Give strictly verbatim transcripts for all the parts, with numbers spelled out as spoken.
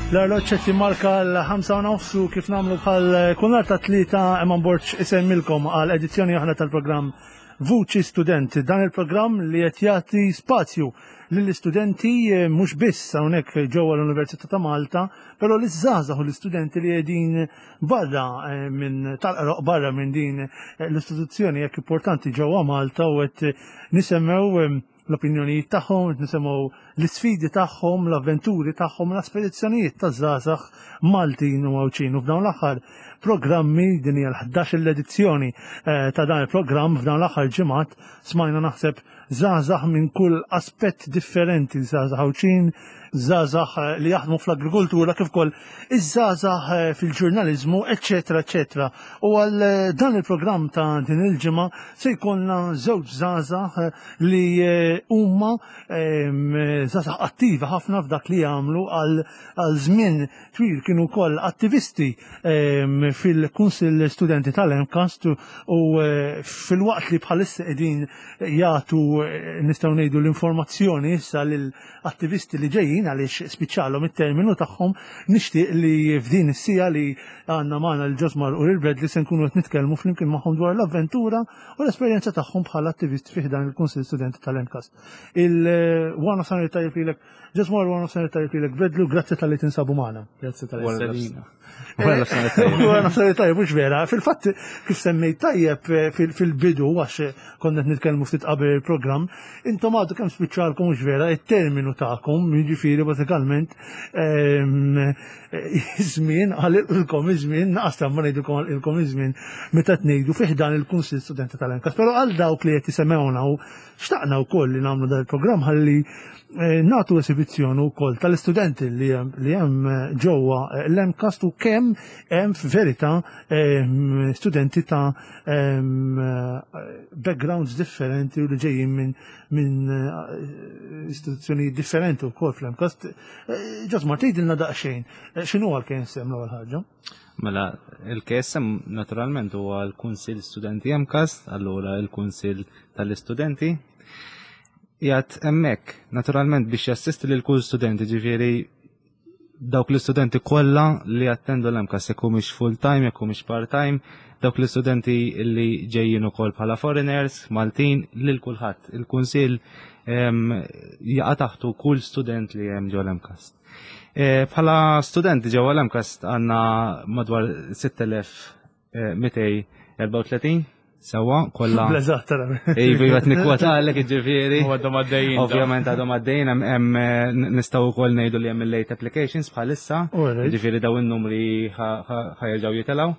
L-arloċ marka l-ħamsa u nofsu kif namlu bħal kunnar ta' tlita imman borċ isemmilkom għal edizzjoni oħra tal-programm Vuċi Studenti. Dan il-programm li qed jagħti spazju lill-istudenti mhux biss hawnhekk ġewwa l-Università ta' Malta, però li żgħażagħ u l-istudenti li qegħdin barra minn tal-qroq barra minn din l-istituzzjoni jekk importanti ġewwa Malta u qed nisemmew l-opinjonijiet tagħhom, nisemgħu l-isfidi tagħhom, l-avventuri tagħhom, l-aspedizzjonijiet taż-żgħażagħ Maltin u Mawċin. U f'dawn l-aħħar programmi din hija l-ħadax-il edizzjoni ta' dan il-programm f'dawn l-aħħar ġimgħat smajna naħseb żgħażagħ minn kull aspett differenti, żgħażagħ Mawċin, żgħażagħ li jaħdmu fl-agrikoltura kif ukoll iż-żgħażagħ fil-ġurnaliżmu, eċetera, eċetera. U għal dan il-programm ta' din il-ġimgħa se jkollna żewġ żgħażagħ li huma żgħażagħ attivi ħafna f'dak li jagħmlu għal żmien twil kienu wkoll attivisti fil-Kunsill Studenti tal-Emcast u fil-waqt li bħalissa qegħdin jagħtu nistgħu ngħidu l-informazzjoni issa lill attivisti li ġejjin għaliex spiċċalhom it-terminu tagħhom nixtieq li f'din is-sija li għandna magħna l-Ġosmar u l-Bred li se nkunu qed nitkellmu flimkien magħhom dwar l-avventura u l-esperjenza tagħhom bħala attivisti fih dan il-Kunsill Studenti tal-Emcast. Il-Wana Sanitarju lilek Ġosmar Wana Sanitarju lilek Bredlu, grazzi tal-li tinsabu magħna. Grazzi tal-li. Wana Sanitarju mhux vera, fil-fatt kif semmejt tajjeb fil-bidu għax konna qed nitkellmu ftit qabel il-programm, intom għadu kemm spiċċalkom mhux vera it-terminu tagħkom, jiġifieri bażikalment iż-żmien għalilkom iż-żmien naqas ma ngħidulkom għalilkom iż-żmien meta tngħidu fih dan il-Kunsill Studenti tal-Emcast. Però għal dawk li qed isemmewna u xtaqna wkoll li nagħmlu dan il-programm ħalli nagħtu esibizzjoni wkoll tal-istudenti li hemm ġewwa l-Emcast u kemm hemm f'verità studenti ta' backgrounds differenti u li ġejjin minn minn istituzzjonijiet differenti wkoll fl-Emcast. Ġosmar tgħidilna daqsxejn x'inhu l-K S M l-ewwel ħaġa? Mela, il-K S M naturalment huwa l-Kunsill Studenti Emcast, allura l-Kunsill tal-Istudenti. Jgħat emmek, naturalment biex jassisti lil kull studenti, ġifieri dawk l-istudenti kollha li jattendu l-Emcast jekk mhux full-time, jekk mhux part-time, dawk l-istudenti li ġejjin ukoll bħala foreigners, Maltin, lil kulħadd. Il-Kunsill jaqa' taħtu kull student li hemm ġewwa l-Emcast. Bħala studenti ġewwa l-Emcast għandna madwar sitt elef mitej erba' u tletin sewa kollha. Bleżaħ tara. Ivi qed nikkwota għalek jiġifieri. Għadhom għaddejjin. Ovvjament għadhom għaddejjin hemm nistgħu wkoll ngħidu li hemm il-late applications bħalissa. Jiġifieri daw in-numri ħajerġgħu jitilgħu.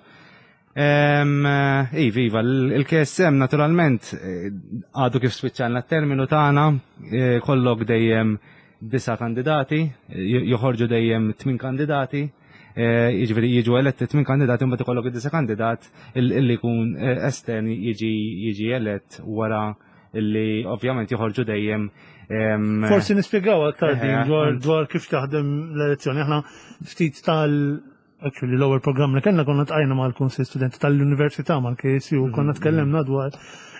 Ivi, iva, il-K S M naturalment għadu kif spiċċalna t-terminu tagħna, kollok dejjem disa kandidati, joħorġu dejjem tmien kandidati, jiġifieri jiġu eletti tmien kandidati mbagħad ikollok id-disa kandidat illi jkun estern jiġi elett wara illi ovvjament joħorġu dejjem. Forsi nispjegaw aktar din dwar kif taħdem l-elezzjoni. Aħna ftit tal actually l-ewwel programm li kellna konna tqajna mal-Kunsill Studenti tal-Università mal-K S U konna tkellemna dwar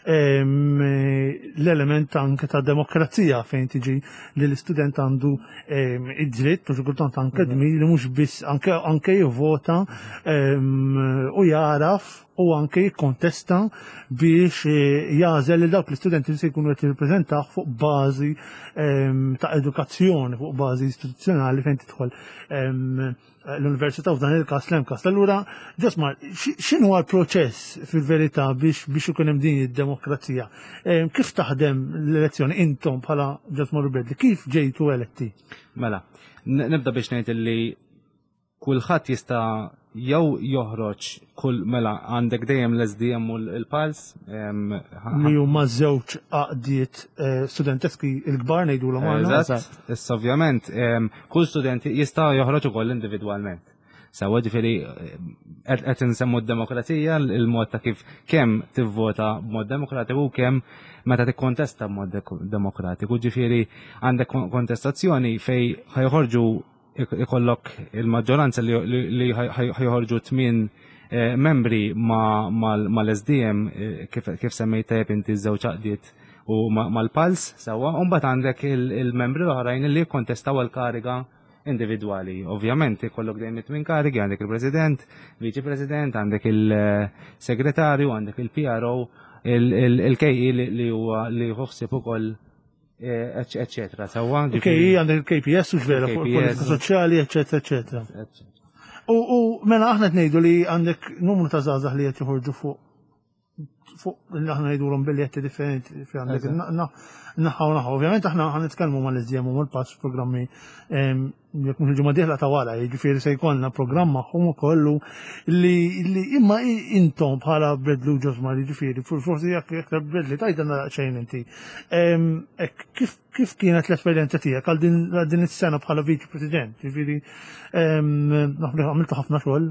l-element anke ta' demokrazija fejn tiġi li l-istudent għandu id-dritt u xikultant anke dmi li mhux biss anke jivvota u jaraf u anke jikkontesta biex jażel li dawk l-istudenti li se jkunu qed jirrappreżentaw fuq bażi ta' edukazzjoni, fuq bażi istituzzjonali fejn tidħol l-Università f'dan il-każ l-Emcast. Allura, Ġosmar, x'inhu l-proċess fil-verità biex biex ikun hemm din id-demokrazija? Kif taħdem l-elezzjoni intom bħala Ġosmar u Bredli? Kif ġejtu eletti? Mela, nibda biex ngħid li kulħadd jista' jew joħroġ kull mela għandek dejjem l-S D M u l-Pals. Li huma żewġ għaqdiet studenteski l-kbar ngħidulhom għandna. Eżatt, issa ovvjament kull student jista' joħroġ ukoll individwalment. Sewa ġifieri qed insemmu d-demokrazija il-mod ta' kif kemm tivvota b'mod demokratiku u kemm meta tikkontesta b'mod demokratiku. Ġifieri għandek kontestazzjoni fejn ħajħorġu ikollok il-maġġoranza li ħajħorġu tmien membri mal-S D M kif semmejta inti żewġ għaqdiet u mal-Pals sewa, u mbagħad għandek il-membri l-oħrajn li jikkontestaw għall-kariga individwali. Ovvjament ikollok dejjem it-twin karigi, għandek il-President, Viċi President, għandek il-Segretarju, għandek il-P R O, il-K E li huwa li jħossib ukoll eccetera. Sewwa K E għandek il-K P S u ġvera fuq politika soċjali, eccetera, eccetera. U mela aħna tnejdu li għandek numru ta' żgħażagħ li qed joħorġu fuq fuq li aħna ngħidulhom biljetti differenti fi għandek naħħa u naħħa. Ovvjament aħna ħanitkellmu mal-iżjiem u mal-pass programmi jekk mhux il-ġimgħa dieħla ta' wara, jiġifieri se jkollna programm magħhom ukoll li imma intom bħala Bredlu ġosma jiġifieri forsi jekk jekk Bredli tajtna xejn inti. Kif kienet l-esperjenza tiegħek għal din is-sena bħala Viċi President? Jiġifieri għamiltu ħafna xogħol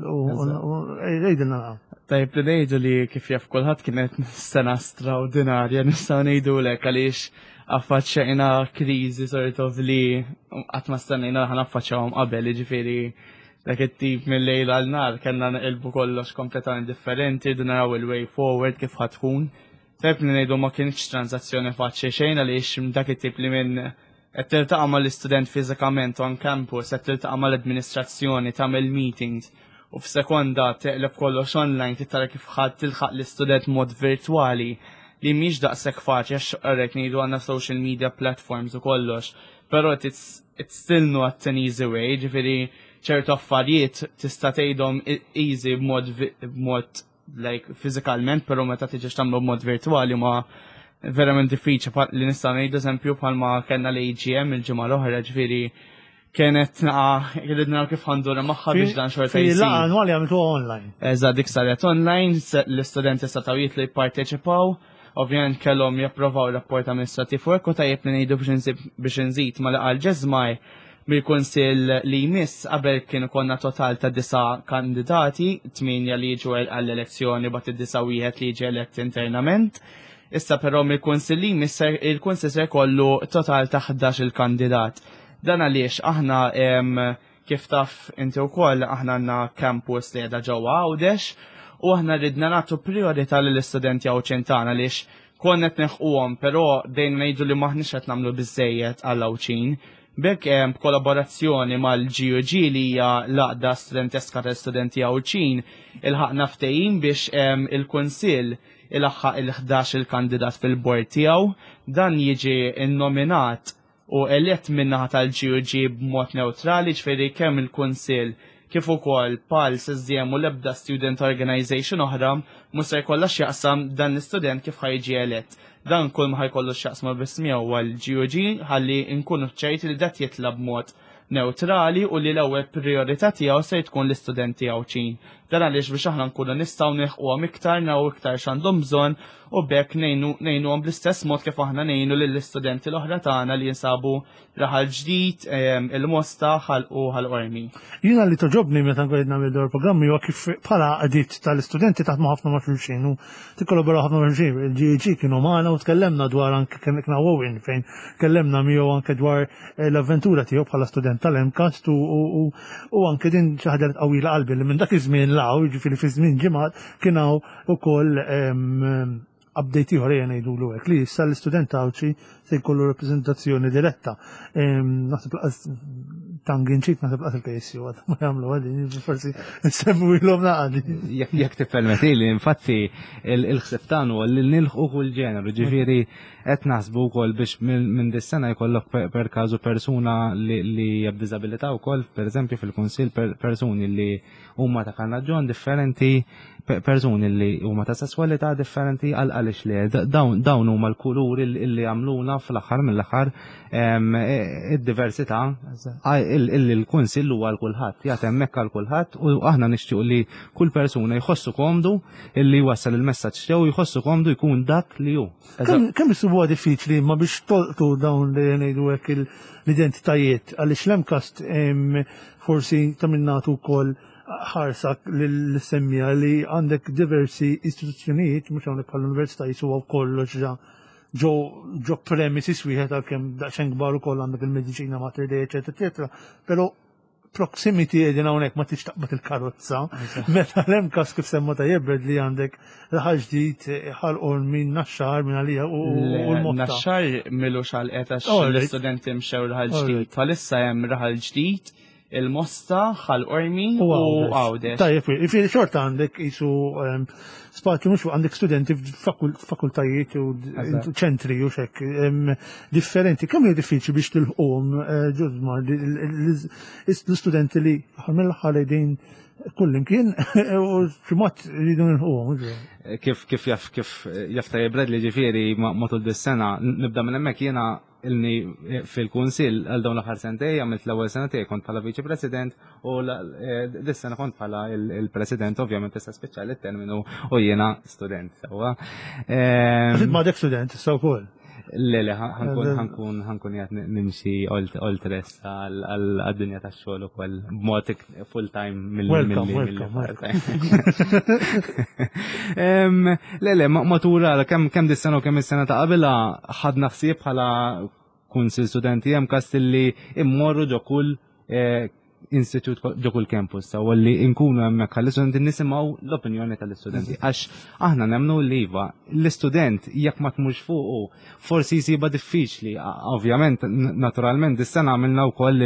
u għejdilna. Tajb li ngħidu li kif jaf kulħadd kienet sena straordinarja nistgħu ngħidulek għaliex affaċċjajna kriżi sort of li qatt ma stennejna ħa naffaċċjawhom qabel, jiġifieri dak it-tip mill-lejl għal nar kellna nqilbu kollox kompletament differenti, rridu naraw il-way forward kif ħadd tkun. Tajb li ngħidu ma kienx transazzjoni faċli xejn għaliex dak it-tip li minn qed tiltaqa' mal-istudent fiżikament on campus, qed tiltaqa' mal-administrazzjoni, tagħmel meetings u f'sekonda teqleb kollox online titara kif ħadd tilħaq l-istudent mod virtwali li mhix daqshekk faċli għax qarek ngħidu għandna social media platforms u kollox, però it's still not an easy way, ġifieri ċertu affarijiet tista' tgħidhom easy b'mod b'mod like fiżikalment, però meta tiġi tagħmlu b'mod virtwali ma verament diffiċli li nista' ngħidu eżempju bħalma kellna l-A G M il-ġimgħa l-oħra, ġifieri kienet naqa' jrid naraw kif ħandura magħha biex dan xorta jsir. Fil-laqgħa annwali għamiltuha online. Eżatt dik saret online, l-istudenti setgħu jitlu jipparteċipaw, ovvjament kellhom japprovaw rapport amministrativ work u tajjeb li ngħidu biex inżid ma laqgħa l-ġeżmaj mill-kunsill li jmiss qabel kienu konna total ta' disa' kandidati, tminja li jiġu għall-elezzjoni bat id-disa' wieħed li jiġi elett internament. Issa però mill-kunsill li jmiss il-kunsill se jkollu total ta' ħdax il-kandidat. Dan għaliex aħna kif taf inti wkoll aħna għandna campus li qiegħda ġewwa Għawdex u aħna ridna nagħtu priorità lill-istudenti Awċintana għaliex konna qed neħquhom, però dejn ngħidu li maħniex qed nagħmlu biżejjed għal Awċin. Bekk hemm kollaborazzjoni mal-G U G li hija laqda studenteska tal-studenti Awċin ilħaqna ftehim biex il-kunsill ilaħħaq il-ħdax il-kandidat fil-bord tiegħu, dan jiġi innominat u elett minnaħa tal-G U G b'mod neutrali, ġifieri kemm il-kunsill kif ukoll Pals S D M u l-ebda student organization oħra mhux se jkollha x'jaqsam dan l-istudent kif ħajġi elett. Dan kull ma ħajkollu x'jaqsma biss miegħu għall-G U G ħalli nkunu ċerti li dat jitla b'mod neutrali u li l-ewwel priorità tiegħu se tkun l-istudenti Awċin. Dan għaliex biex aħna nkunu nistgħu neħquhom iktar naw iktar x'għandhom bżonn u bekk ngħinuhom bl-istess mod kif aħna ngħinu lill-istudenti l-oħra tagħna li jinsabu raħal ġdid il-Mosta u ħal-Qormi. Jiena li toġobni meta nkun qed nagħmel dawn programmi huwa kif bħala qdiet tal-istudenti taħdmu ħafna ma' xulxin u tikkollaboraw ħafna ma' xulxin. Il-G U G kienu magħna u tkellemna dwar anke kien Owen fejn tkellemna miegħu anke dwar l-avventura tiegħu bħala student tal-Emcast u anke din xi ħaġa qawwila qalbi li minn dak iż-żmien law, jiġifieri fi żmien ġimgħat kien hawn ukoll update ieħor ngħidulu hekk li issa l-istudent Awċi se jkollu rappreżentazzjoni diretta. Naħseb tanginċit naħseb qas il-K S U ma jagħmlu għadi, forsi nsemmu ilhom naqadi. Jekk tippermetti li infatti il-ħsieb tagħna li nilħqu kull ġeneru, ġifieri qed naħsbu wkoll biex minn dis-sena jkollok per każu persuna li hija b'diżabilità wkoll, pereżempju fil-kunsill persuni li huma ta' karnaġġjon differenti, persuni li huma ta' sesswalità differenti għal għaliex li dawn huma l-kuluri li għamluna fl-aħħar mill-aħħar id-diversità illi l-kunsill huwa għal kulħadd, jagħti hemmhekk għal kulħadd u aħna nixtiequ li kull persuna jħossu komdu illi wassal il-messaġġ tiegħu jħossu komdu jkun dak li hu. Kemm isubuha diffiċli ma biex tolqtu dawn li ngħidu hekk l-identitajiet għaliex l-Emcast forsi ta' minnatu wkoll ħarsak l-semmija li għandek diversi istituzzjonijiet, mhux hawnhekk bħall-Università jisuwa kollox ġa ġo premises wieħed għalkemm daqsxejn kbar ukoll għandek il-mediċina, mater dei, eċetera, eċetera. Però proximity edin hawnhekk ma tix taqbad il-karozza. Meta l-emkas kif semma ta' jibred li għandek raħal ġdid ħalqu min naxxar minn għalija u l-motta. Naxxar milu xalqet għax Alright. l-istudenti mxew raħal ġdid. Alright. Palissa hemm raħal ġdid, il-mosta, ħal-ormi u għawdex. Tajjeb, ifiri xorta għandek jisu spazju mux għandek studenti f'fakultajiet u Eżatt. ċentri u xek differenti. Kemm hi diffiċli biex tilħqhom ġuzma l-studenti li mill-ħaledin kullimkien u ximot jridu nilħqhom. Kif kif jaf kif jaf ta' jibred li ġifieri matul dis-sena nibda minn hemmhekk jiena ilni fil-kunsill għal dawn l-aħħar sentej għamilt l-ewwel sena tiegħi kont bħala viċi president u dis-sena kont bħala il-president ovvjament issa speċjali terminu u jiena student. Ma dek student, issa wkoll. Le, le, ħankun ħankun jgħat nimxi oltres għal-dinja ta' xogħol ukoll b'mod full-time mill-mill. Le, le, matura kemm dis-sena u kemm is-sena ta' qabilha ħadna ħsieb bħala kunsil studenti hemm kastilli immorru ġo kull institut ġo kull campus u li nkunu hemmhekk għall-istudenti nisimgħu l-opinjoni tal-istudenti għax aħna nemmnu li iva l-istudent jekk ma tmux fuqu forsi jsiba diffiċli. Ovvjament naturalment dis-sena għamilna wkoll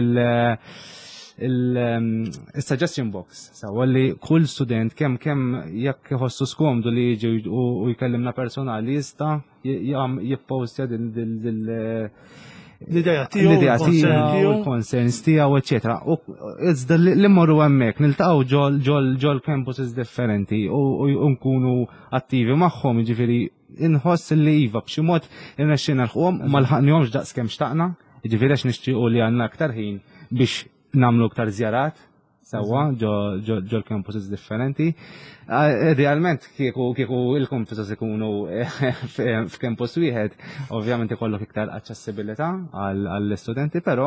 il-suggestion box sawa li kull student kemm kemm jekk iħossu skomdu li jiġi u jkellimna personali jista' jippostja dil l-ideja tiegħu, l-konsens tiegħu, eċetera. U iżda li mmorru hemmhekk niltaqgħu ġol campuses differenti u nkunu attivi magħhom, jiġifieri inħoss li iva b'xi mod irnexxina nilħquhom ma lħaqnihomx daqskemm xtaqna, jiġifieri għax nixtiequ li għandna aktar ħin biex nagħmlu aktar żjarat sewwa ġol campuses differenti. Realment kieku il-campuses ikunu f'campus wieħed, ovvjament ikollok iktar aċċessibilità għall-istudenti, però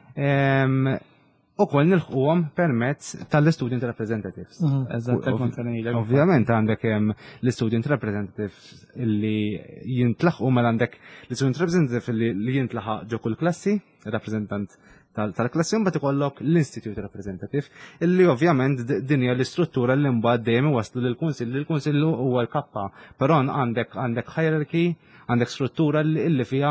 ukoll nilħquhom permezz tal-student representatives. Ovvjament għandek l-student representatives li jintlaħqu mal għandek l-student representative li jintlaħaq ġo kull klassi, rappresentant tal-klassi, mbagħad ikollok l-Institute Representative, illi ovvjament din hija l-istruttura li mbagħad dejjem waslu lill-Kunsill, il-Kunsill huwa l-kappa, però għandek għandek hierarchy, għandek struttura li fiha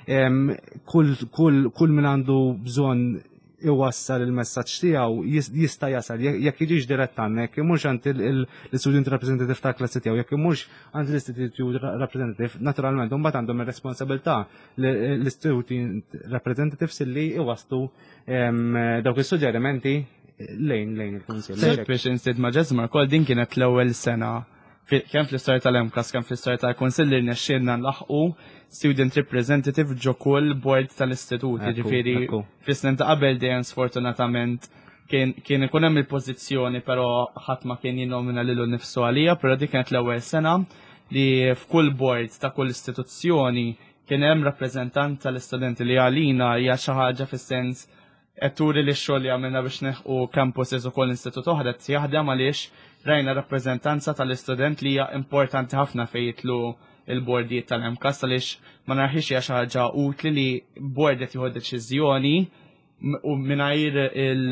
kull min għandu bżonn iwassal il-messaġġ tiegħu jista' jasal jekk jiġix dirett għandek, jekk imhux għand l-Student Representative tal-klassi tiegħu, jekk imhux għand l-Institute Representative, naturalment imbagħad għandhom ir-responsabilità l-Student Representatives illi iwasslu dawk is-suġġerimenti lejn lejn il-Kunsill. Biex insid ma' ġeżmar kol din kienet l-ewwel sena kemm fl-istorja tal-Emkas, kemm fl-istorja tal-Kunsill li rnexxielna nlaħqu student representative ġo kull board tal-istitut, ġifieri fis-snin ta' qabel dejjem sfortunatament kien ikun hemm il-pożizzjoni però ħadd ma kien jinnomina lilu nnifsu għalija, però dik kienet l-ewwel sena li f'kull board ta' kull istituzzjoni kien hemm rappreżentant tal-istudenti li għalina hija xi ħaġa fis-sens qed turi li x-xogħol li għamilna biex neħqu campuses ukoll istitut oħra qed jaħdem għaliex rajna rappreżentanza tal-istudent li hija importanti ħafna fejn jitlu il-bordijiet tal-Emkas għaliex ma narħix hija xi ħaġa utli li bord qed jieħu deċiżjoni u mingħajr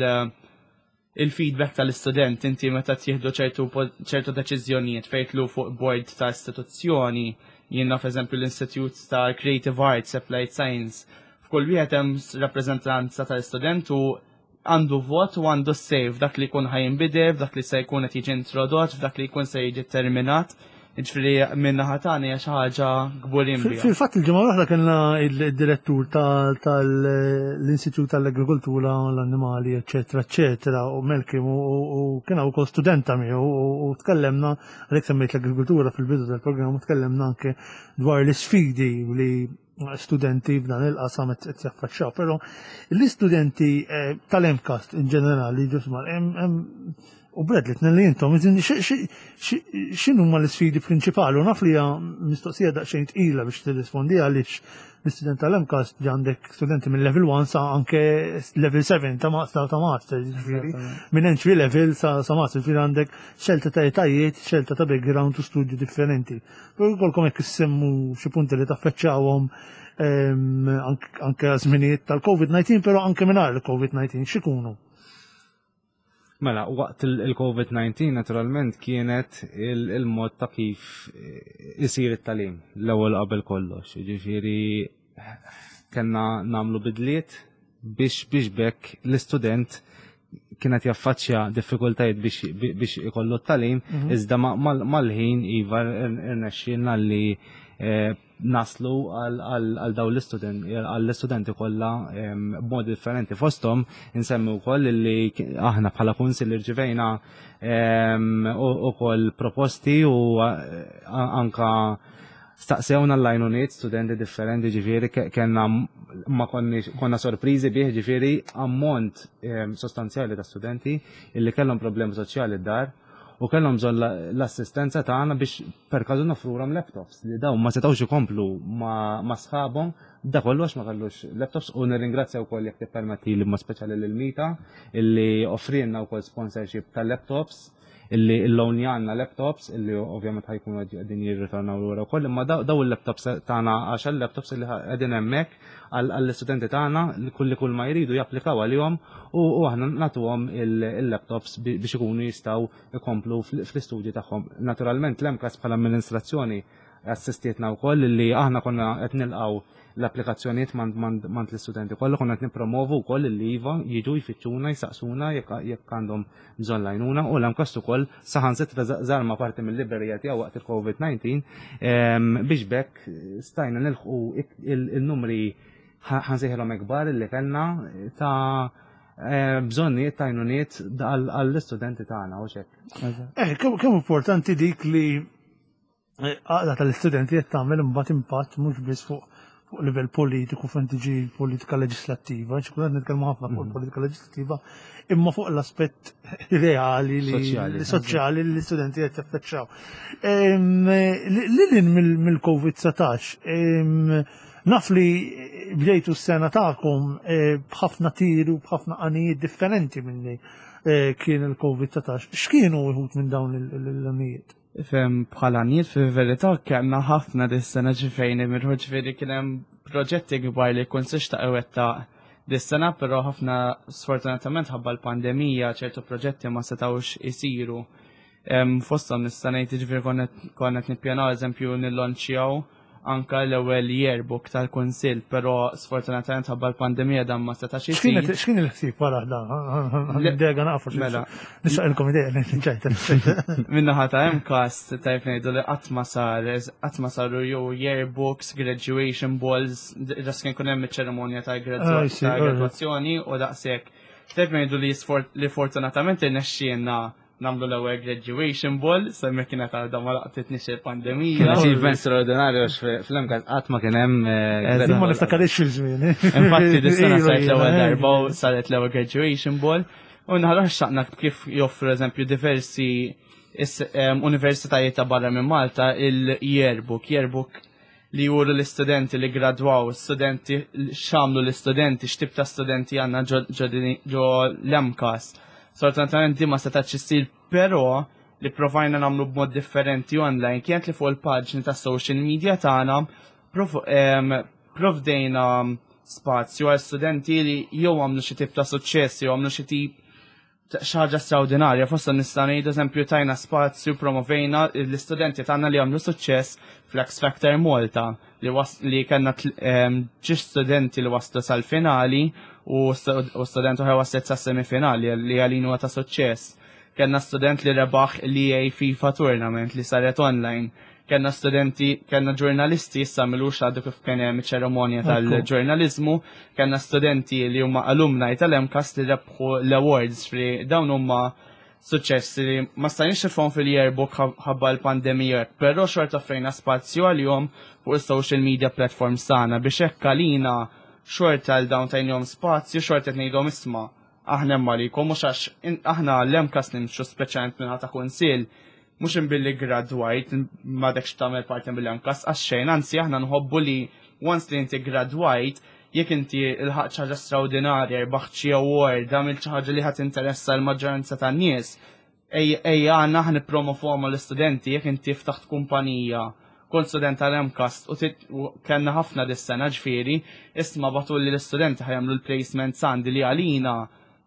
il-feedback tal-istudent inti meta tieħdu ċertu deċiżjonijiet fejn jitlu fuq bord ta' istituzzjoni, jiena f'eżempju l-Institute ta' Creative Arts, Applied Science, f'kull wieħed hemm rappreżentanza tal-istudent u għandu vot u għandu sej f'dak li jkun ħajinbidel, f'dak li se jkun qed jiġi introdott, f'dak li jkun se jiġi terminat. Ġifieri minna ħatani hija xi ħaġa kburin biha. Fil-fatt il-ġimgħa l-oħra kellna il-direttur tal-Institut tal-Agrikoltura u l-Annimali, eċetera, eċetera, u Melkim u kien wkoll studenta miegħu u tkellemna għalhekk semmejt l-agrikoltura fil-bidu tal-programm u tkellemna anke dwar l-isfidi li studenti f'dan il-qasam qed jaffaċċjaw, però l-istudenti tal-Emkas in ġenerali ġusmar u bredlet li jintom, xinu ma l-sfidi prinċipali, u naf li mistoqsija daqxejn tqila biex tirrispondi għaliex l-istudent tal-Emkas għandek studenti minn level one sa anke level seven ta' master ta' master, minn entry level sa master, ġifieri għandek xelta ta' etajiet, xelta ta' background u studju differenti. Però jkollkom hekk issemmu xi punti li taffeċċawhom anke għażminijiet tal-COVID nineteen, però anke mingħajr il-COVID nineteen x'ikunu? Mela, waqt il-COVID nineteen naturalment kienet il-mod ta' kif isir it-talim l-ewwel qabel kollox. Jiġifieri kellna nagħmlu bidliet biex biex bekk l-istudent kienet jaffaċċja diffikultajiet biex ikollu t-talim, iżda mal-ħin iva irnexxielna li naslu għal daw l-istudenti kollha b'mod differenti. Fosthom insemmi wkoll li aħna bħala kunsill irċivejna ukoll proposti u anka staqsewna l-lajnuniet studenti differenti, ġifieri kellna ma konna sorpriżi bih, ġifieri ammont sostanzjali ta' studenti illi kellhom problemi soċjali d-dar u kellhom bżonn l-assistenza tagħna biex perkażu nofruhom laptops li dawn ma setgħux ikomplu ma sħabhom da kollox ma kellux laptops u nirringrazzja wkoll jekk tippermetti li ma speċjali lil Mita illi offrilna wkoll sponsorship tal-laptops illi l-lowni għanna laptops illi ovvjament ħajkunu għedin jirritornaw l-għura u koll, imma daw il-laptops tagħna għax il-laptops illi għedin hemmhekk għall-istudenti tagħna li kulli kull ma jridu japplikaw għalihom u aħna nagħtuhom il-laptops biex ikunu jistgħu ikomplu fl-istudji tagħhom. Naturalment l-emkas bħala amministrazzjoni assistietna wkoll li aħna konna qed nilqgħu l-applikazzjonijiet mand l-istudenti kollu konna qed nippromovu wkoll li iva jiġu jfittxuna jsaqsuna jekk għandhom bżonn lajnuna u l-emkas ukoll saħansitra żarma parti mill-liberija tiegħu waqt il-COVID nineteen biex bekk stajna nilħqu il-numri ħansejħilhom ikbar li kellna ta' bżonnijiet ta' għajnuniet għall-istudenti tagħna u xekk. Eh, kemm importanti dik li għaqda tal-istudenti qed tagħmel imbagħad impatt mhux biss fuq fuq livell politiku fejn tiġi politika leġislattiva, ċikun għed nitkellmu ħafna fuq politika leġislattiva, imma fuq l-aspett reali li soċjali li l-istudenti qed jaffeċċaw. Lilin mill-COVID nineteen, naf li bdejtu s-sena tagħkom b'ħafna tiru, b'ħafna qanijiet differenti minni kien il-COVID nineteen. X'kienu wieħud minn dawn l-qanijiet? Fem bħalaniet fi verità kellna ħafna dis-sena ġifejni mirħu ġifieri kien hemm proġetti kbar li kun sixta ewetta dis-sena, però ħafna sfortunatament ħabba l-pandemija ċertu proġetti ma setawx isiru. Fosthom nista' ngħid ġifieri konnet nippjanaw eżempju nillonċjaw anka l-ewwel yearbook tal-Kunsill, però sfortunatament ħabba l-pandemija dan ma setax isir. X'kien il-ħsieb wara dan? Id-dega naqfu mela. Nixtaqilkom idea li ċajta. Minnaħa ta' Mcast tajb ngħidu li qatt ma sar qatt ma saru jew yearbooks, graduation balls, ġas kien kun hemm iċ-ċerimonja ta' graduazzjoni u daqshekk. Tajb ngħidu li fortunatament irnexxielna namlu l-ewwel graduation ball, semmi kienet għadha ma laqtitniex il-pandemija. Kien achievement straordinarju fl-imkan qatt ma kien hemm. Ma niftakarix fil-żmien. Infatti dis-sena saret l-ewwel darba u saret l-ewwel graduation ball. U nħarrax xaqna kif joffru eżempju diversi universitajiet ta' barra minn Malta il-yearbook, yearbook li juru l-istudenti li gradwaw, studenti xamlu l-istudenti, x'tib ta' studenti għandna ġo l-Emkas. Sortantament di ma setax issir, però li provajna nagħmlu b'mod differenti online kienet li fuq il-paġni ta' social media tagħna provdejna spazju għal studenti li jew għamlu xi tip ta' suċċess jew għamlu xi tip xi ħaġa straordinarja. Fosta nista' ngħid eżempju tajna spazju promovejna l-istudenti tagħna li għamlu suċċess fl-X Factor Malta li kellna ġiex studenti li waslu sal-finali u student uħra waslet sa' semifinali li għalinu ta' suċċess. Kenna student li rebaħ l E A FIFA tournament li saret online. Kenna studenti, kenna ġurnalisti issa milux għaddu kif kien hemm ċeremonja tal-ġurnalizmu. Kenna studenti li huma alumni tal-Emkas li rebħu l-awards fri dawn huma suċċessi li ma stajniex nifhom fil-yearbook ħabba l-pandemija, però xorta offrejna spazju għalihom fuq is-social media platforms tagħna biex hekk għalina xorta għal dawn tajnjom spazju, xorta t-nejdom isma. Aħna mmalikom, mux għax aħna l-Emkas nimxu speċjalment minn ħata kunsil, mux imbilli gradwajt, ma dekx tamel parti mill-Emkas, għax xejn, anzi aħna nħobbu li once li inti gradwajt, jek inti il-ħaq ċaġa straordinarja, baħċi award, għamil ċaġa li ħat interessa l-maġġoranza ta' nies, ej għanna ħan promoforma l-studenti, jek inti ftaħt kumpanija, kont student tal-Emkas u kellna ħafna dis-sena ġifieri, isma' batul li l-istudenti ħajamlu l-placement sandi li għalina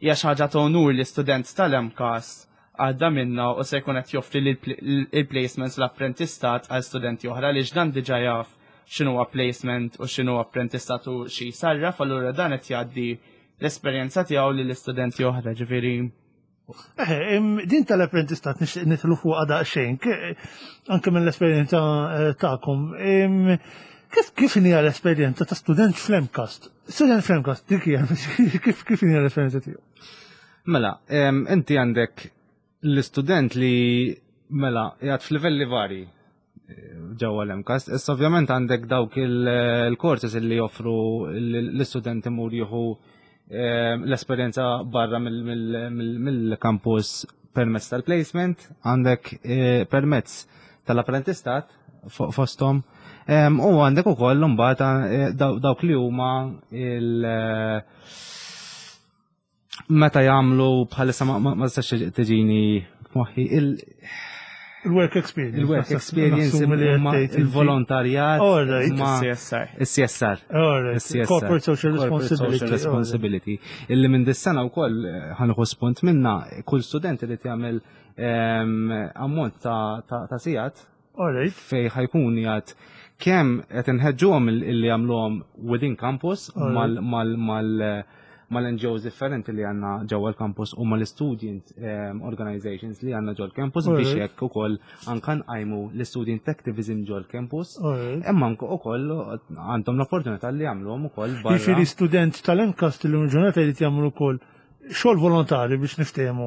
hija xi ħaġa ta' onur li student tal-MCAS għadda minna u se jkun qed joffri il-placements l-apprentistat għal studenti oħra li ġdan diġà jaf x'inhu placement u x'inhu apprentistat u xi jsarraf, allura dan qed jgħaddi l-esperjenza tiegħu lill istudenti oħra, ġifieri. Din tal-apprentistat nitlu fuq għada xejn, anke mill-esperjenza tagħkom. Kif hija l-esperjenza ta' student fl-MCAS? Student fl-MCAS, dik hija kif hija l-esperjenza tiegħu? Mela, inti għandek l-istudent li mela jgħat f'livelli vari ġewwa l-MCAS, issa ovvjament għandek dawk il-courses li joffru l-istudenti imur jieħu l-esperjenza barra mill-campus permezz tal-placement, għandek permezz tal-apprentistat fosthom, u għandek ukoll imbagħad dawk li huma il- meta jagħmlu bħalissa ma tistax tiġini f'moħħi il-work experience. Il-work experience il-volontarjat C S R. Il-C S R. Corporate Social Responsibility. Illi minn dis-sena wkoll ħanħu spunt minna kull student li tagħmel ammont ta' sigħat fej ħajkun jgħid kemm qed inħeġġuhom illi jagħmluhom within campus mal mal-N G Os differenti li għanna ġewwa l-campus u mal-student organizations li għanna ġol campus biex jekk ukoll anke nqajmu l-student activism ġol campus. Imma anke ukoll għandhom l-opportunità li jagħmluhom ukoll barra. Jiġifieri student tal-MCAS illum il-ġurnata jrid jagħmlu wkoll xogħol volontari biex niftehmu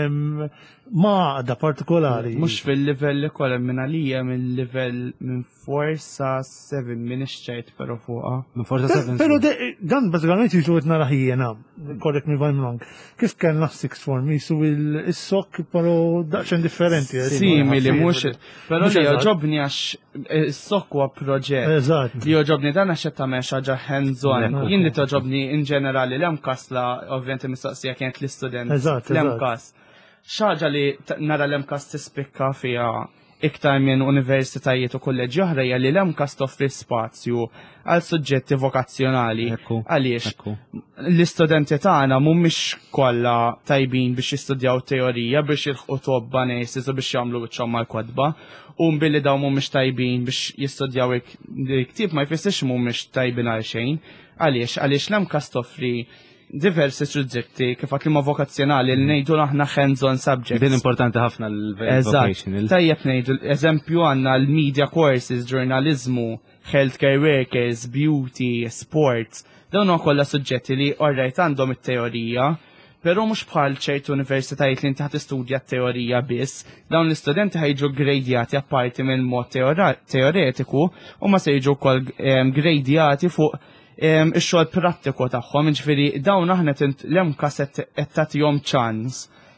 ma' da partikolari. Mhux fil-livell li kollha minn għalija minn livell minn forsa seven minn ixċejt però fuqha. Minn forsa seven. Però dan bażikament jiġu qed nara ħjiena, correct me if I'm wrong. Kif kellna sixth form jisu is-sok però daqsxejn differenti. Simili mhux, però li joġobni għax is-sok huwa proġett. Eżatt. Li joġobni dan għax qed tagħmel xi ħaġa hands-on. Jien li toġobni in ġenerali l-MCAS la ovvjament mistoqsija kienet l-istudent l-MCAS. Xaġa li nara l-MCAS tispikka fija iktar minn universitajiet u kolleġi oħra hija li l-MCAS toffri spazju għal suġġetti vokazzjonali. Għaliex l-istudenti tagħna mhumiex kollha tajbin biex jistudjaw teorija biex jilħqu tobba nesis u biex jagħmlu wiċċhom mal-kodba u mbilli dawn mhumiex tajbin biex jistudjaw il-ktieb ma jfissirx mhumiex tajbin għal xejn. Għaliex għaliex l-MCAS toffri diversi suġġetti kif għat li ma vokazzjonali li nejdu aħna hands-on subjects. Din importanti ħafna l-vocational. Tajjeb nejdu, eżempju għanna l-media courses, ġurnalizmu, healthcare workers, beauty, sports. Dawn huwa kollha suġġetti li orrajt għandhom it-teorija, però mhux bħal ċertu universitajiet li inti ħad istudja t-teorija biss, dawn l-istudenti ħajġu gradjati apparti minn mod teoretiku u ma se jiġu wkoll gradjati fuq ix-xogħol prattiku tagħhom, jiġifieri dawn aħna l-MCAS qed tagħtihom ċans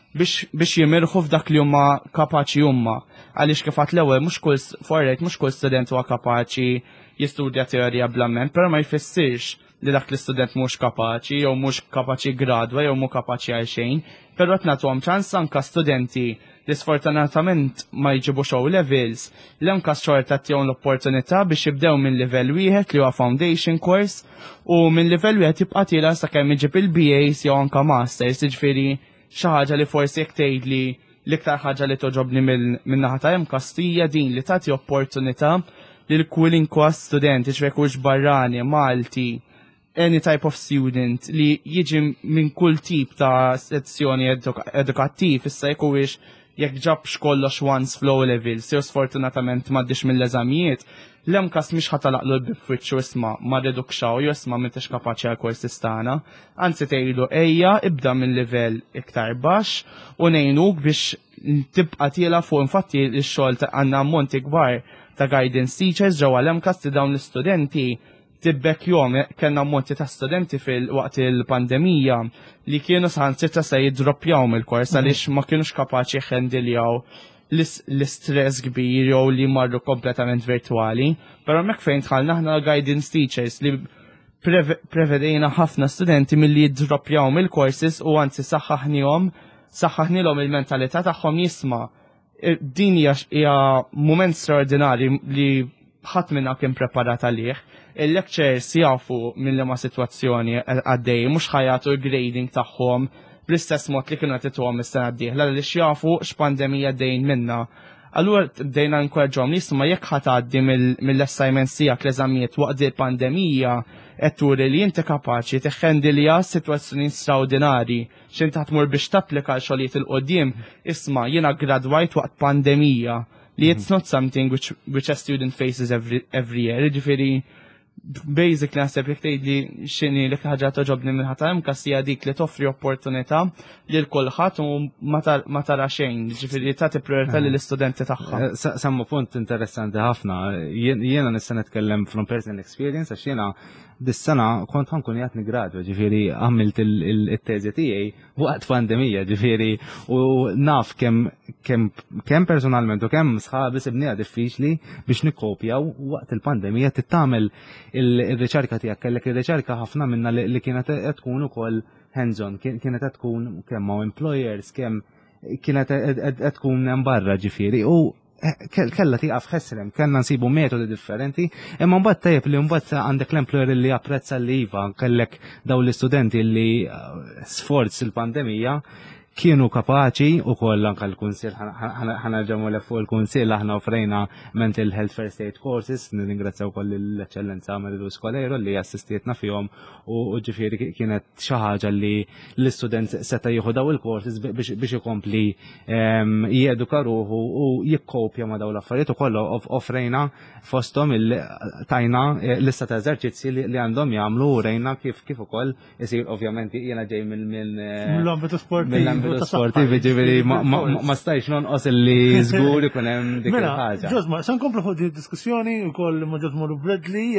biex jimirħu f'dak li huma kapaċi huma. Għaliex kif għad l-ewwel mhux kull forret mhux kull student huwa kapaċi jistudja teorija bl-amment, però ma jfissirx li dak l-istudent mhux kapaċi jew mhux kapaċi gradwa jew mhux kapaċi għal xejn, però qed nagħtuhom ċans anke studenti li sfortunatament ma jġibu show levels, l-MCAS xorta tjom l-opportunità biex jibdew minn level wieħed li huwa foundation course u minn level wieħed jibqa' tila sakemm iġib il-B As jew anke masters, jiġifieri xi ħaġa li forsi jekk tgħidli l-iktar ħaġa li toġobni min-naħa ta' MCAS hija din li tagħti opportunità lil kull inkwas student, jiġifieri hux barrani, Malti, any type of student li jiġi minn kull tip ta' sezzjoni edukattiv, issa jekk huwiex jekk ġabx kollox once flow levels, jew sfortunatament m'għaddix mill-eżamijiet, l-MCAS mhix ħatalaqlu l-bifwiċċu isma' ma redukxaw jew isma' m'intix kapaċi għall-korsis tagħna, anzi tgħidu ejja ibda minn livell iktar baxx u ngħinuk biex tibqa' tiela fuq infatti x-xogħol għandna ammonti kbar ta' guidance teachers ġewwa l-MCAS li dawn l-istudenti tibbek jom kellna ammonti ta' studenti fil-waqt il-pandemija li kienu saħansitra se jiddroppjaw mill-kors għaliex ma kienux kapaċi jħendiljaw l-istress kbir jew li marru kompletament virtuali. Però hemmhekk fejn tħallna aħna guidance teachers li prevedejna ħafna studenti milli jiddroppjaw mill-courses u anzi saħħaħnihom saħħaħnilhom il-mentalità tagħhom jisma' din hija mument straordinari li ħadd minna kien preparat għalih. Il-lecturers jafu mill ma situazzjoni għaddej, mhux ħajatu l-grading tagħhom bl-istess mod li kienu qed ituhom is-sena d-dieħla li xjafu x'pandemija dejn minna. Allura bdejna nkoraġġhom li jisma' jekk ħatgħaddi mill-assignments tiegħek l-eżamijiet waqt il-pandemija qed turi li inti kapaċi tiħħendilja sitwazzjoni straordinarji x'inti tmur biex tapplika xogħlijiet il-qudiem isma' jiena gradwajt waqt pandemija li it's not something which, which a student faces every, every year. Ġifieri basic li naħseb jekk tgħidli x'inhi li ħaġa toġobni minn ħadd hemm kassija dik li toffri opportunità lil kulħadd u ma tara xejn, ġifieri tagħti priorità lill istudenti tagħha. Semmu punt interessanti ħafna. Jiena nista' nitkellem from personal experience għax jiena dis-sena kont ħankun jgħat nigradwa, ġifieri għamilt il-teżi tiegħi waqt pandemija, ġifieri u naf kemm kemm personalment u kemm sħabi sibniha diffiċli biex nikkopjaw waqt il-pandemija tittamel il-riċerka tiegħek kellek ir-riċerka ħafna minna li kienet qed tkun ukoll hands-on, kienet qed tkun kemm hawn employers, kemm kienet qed tkun hemm barra ġifieri u kella tiqaf ħessrem, kellna nsibu metodi differenti, imma mbagħad tajjeb li mbagħad għandek l-employer li apprezza li iva kellek daw l-istudenti li sforz il-pandemija kienu kapaċi u koll anka l-kunsil ħanaġamu l fuq il-kunsil aħna offrejna mental health first aid courses, nirringrazzjaw koll l-eccellenza Marilu Skolero li assistietna fihom u ġifieri kienet xi ħaġa li l-istudent seta' jieħu daw il-courses biex ikompli jeduka ruħu u jikkopja ma' daw l-affarijiet ukoll offrejna fosthom tajna lista ta' eżerċizzi li għandhom jagħmlu u rejna kif kif ukoll isir ovvjament jiena ġej mill-ambitu sportiv sportivi ġiviri ma stajx nonqos li żgur ikun hemm dik il-ħaġa. Ġosma, se nkomplu fuq di diskussjoni wkoll ma ġod morru Bradley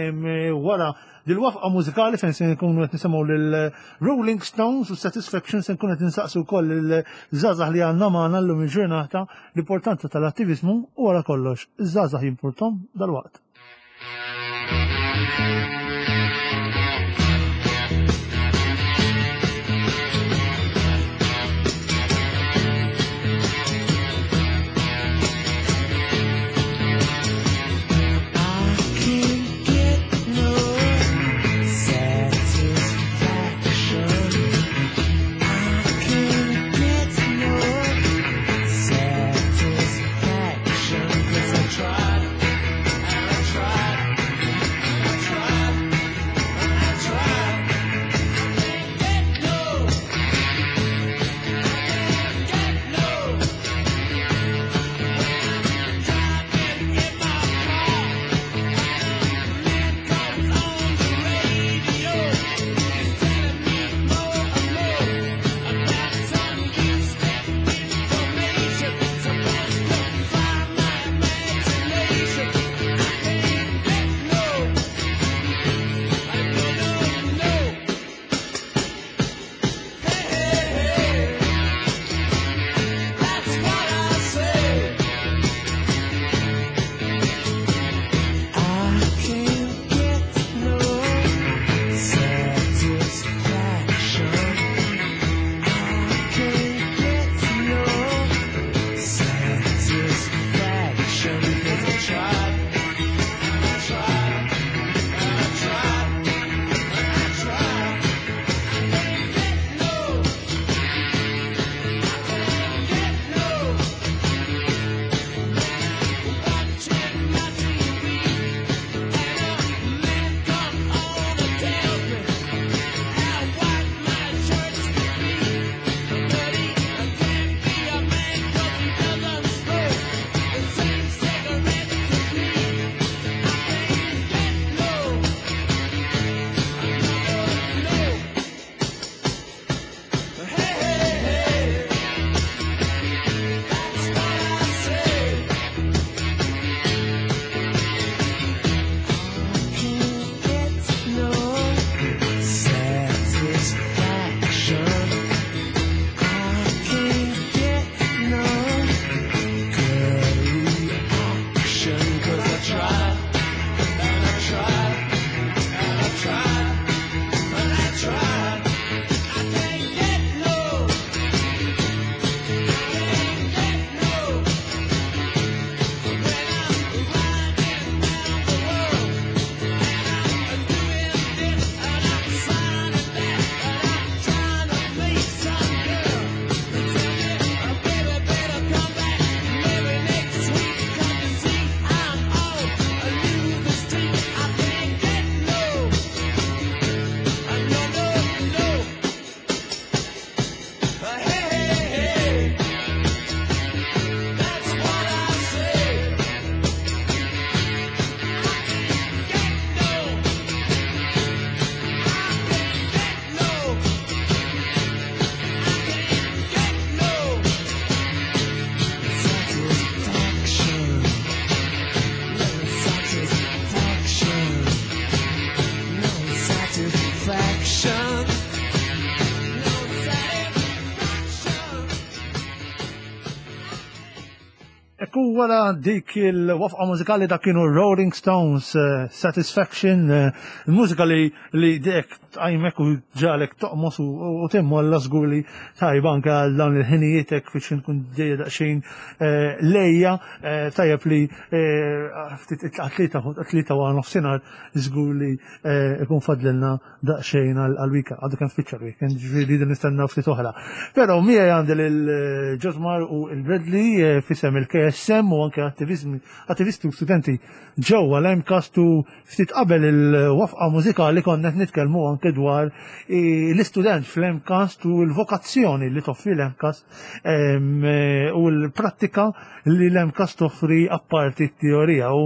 wara dil-wafqa mużikali fejn se nkunu qed nisimgħu lil Rolling Stones u Satisfaction se nkunu qed insaqsu wkoll il-żgħażagħ li għandna magħna llum il-ġurnata l-importanza tal-attiviżmu u wara kollox iż-żgħażagħ jimpurtom dal-waqt. Satisfaction, 'cause I tried and I Ekku wara dik il-wafqa mużikali da kienu Rolling Stones, uh, Satisfaction, uh, il-mużika li, li dek għajmek u ġalek toqmos u, u temmu għalla zgur li tajb anka għal dawn il-ħinijietek fiex nkun ġeja daqxin uh, lejja, uh, tajab li atleta atleta għan nofsinar zgur li ikun fadlilna daqxin għal-wika, għadu kan feature weekend, ġviri din nistanna ftit oħra. Pero mija għandil il-ġozmar u il-Bradley fissem il-K S M u anke attivisti u studenti ġewwa l-Emcast u ftit qabel il-wafqa mużikali konna nitkellmu anke dwar l-istudent fl-Emcast u l-vokazzjoni li toffri l-Emcast u l-prattika li l-Emcast toffri apparti t-teorija u